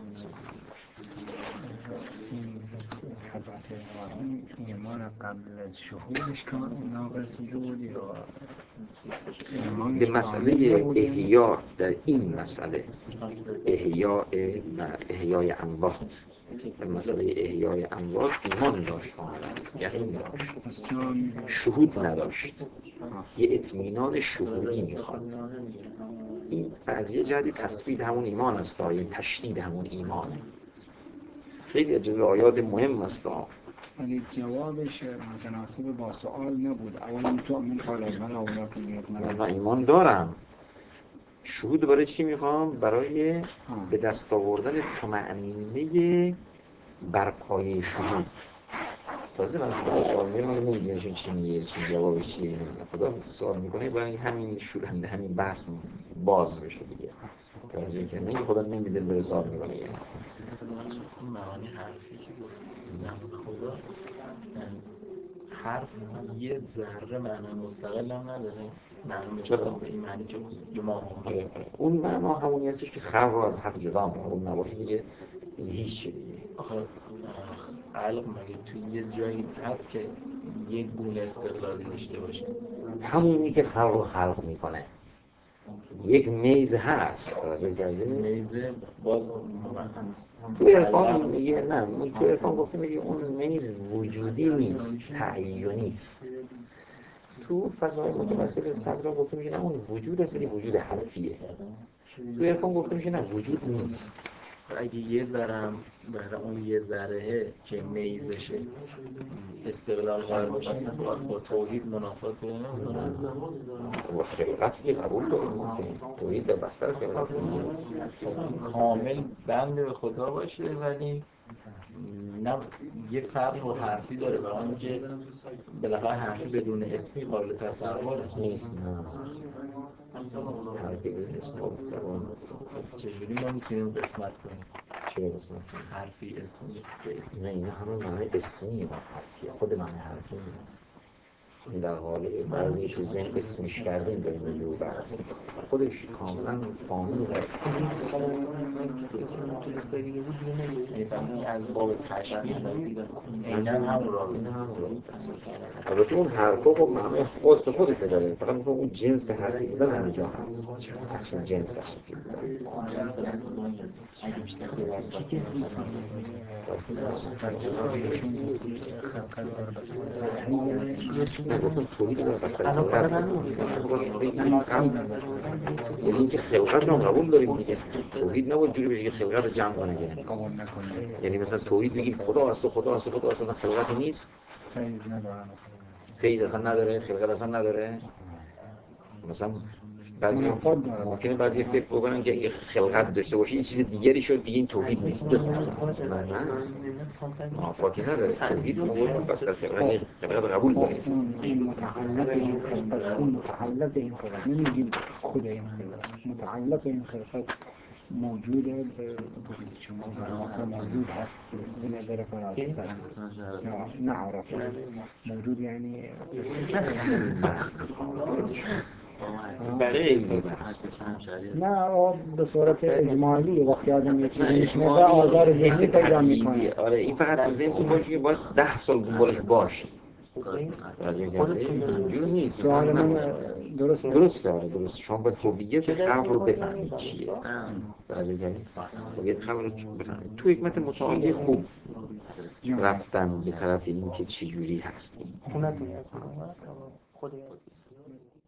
ایمان قبل از شهودش که ناقص بود یا به مسئله احیا در این مسئله احیاء و احیای اموات به مسئله احیای اموات ایمان داشت کاملا یقین داشت شهود نداشت یه اطمینان شهودی میخواد. این از یه جهتی تثبیت همون ایمان است یا تشدید همون ایمانه. خیلی جزء آیات مهم است ولی جوابش متناسب با سوال نبود. اولا تو من قال من اولا که من ایمان دارم شهود برای چی میخوام؟ برای به دست آوردن طمأنینه بر پایه شهود. تازه من خدا سوال میکنم نمیگه چون چی میگه چی جوابش چیه خدا سوال میکنه برای همین شورنده همین بحث باز بشه دیگه توجه کنه نمیگه خدا نمیده بره سوال میکنه این معانی حرفی که گفت خدا حرف یه ذره معنی مستقل هم نداره معنی چرا به این معنی که جمع اون معنا همونی هستش که خلق رو از حق جدا میکنه اون نباشه دیگه هیچ چیه دیگه آخه علق مگه توی یه جایی هست که یک گونه استقلالی داشته باشه؟ همونی که خلق رو خلق میکنه یک میز هست. میزه باز تو عرفان میگه نه، تو عرفان گفته میگه اون میز وجودی نیست، تعیینی است. تو فضای متوسط صدرا گفته میشه نه اون وجود است ولی وجود حرفیه. تو عرفان گفته میشه نه وجود نیست. اگه یه ذرم برای اون یه ذره که میزشه استقلال قائل باشه با, با توحید منافات پیدا نمی‌کنه. با خلقت که قبول داریم که توحید در بستر خلقت کامل بند به خدا باشه ولی نه یه فرق و حرفی داره و اون که بالاخره حرفی بدون اسمی قابل تصور نیست. حرفی بدون اسم قابل تصور چجوری ما میتونیم قسمت کنیم؟ چه قسمت کنیم؟ حرفی اسمی نه این همون معنی اسمیه با حرفیه، خود معنی حرفی نیست. در حال بعضی تو ذهن اسمش کردیم داریم به جو برس خودش کاملا فامیل داره. این از باب تشبیه اینه همون را این همون را البته اون حرفا با معنی خود به خودش داره، فقط میخوام اون جنس حرفی بودن همینجا هست. اصلا جنس حرفی بودن نگفتم توحید رو بستر یعنی اینکه خلقت رو قبول داریم دیگه. توحید نباید جوری بشه که خلقت رو جمع کنه که یعنی مثلا توحید بگیم خدا هست و خدا هست و خدا هست اصلا خلقتی نیست، فیض اصلا نداره، خلقت اصلا نداره. مثلا بعضی ممکنه بعضی فکر بکنن که اگه خلقت داشته باشه یه چیز دیگری شد دیگه این توحید نیست. نه نه موافقتی نداره. توحید رو باید بس در خلقت خلقت قبول داریم. این متعلق این خلقت، اون متعلق این خلقت نمیگیم خود این خلقت، متعلق این خلقت موجوده به شما برای موجود هست به نظر فراستی نه عرف موجود یعنی برای نه به صورت اجمالی وقتی آدم یه چیزی میشنه و آزار ذهنی پیدا میکنه. آره این فقط تو ذهنتون باشه که باید ده سال دنبالش باشه. اینجور نیست. سوال من درست درست داره درست. شما باید هویت خلق رو بفهمید چیه. هویت خلق رو بفهمید. تو حکمت متعالی خوب رفتن به طرف این که چجوری هستیم.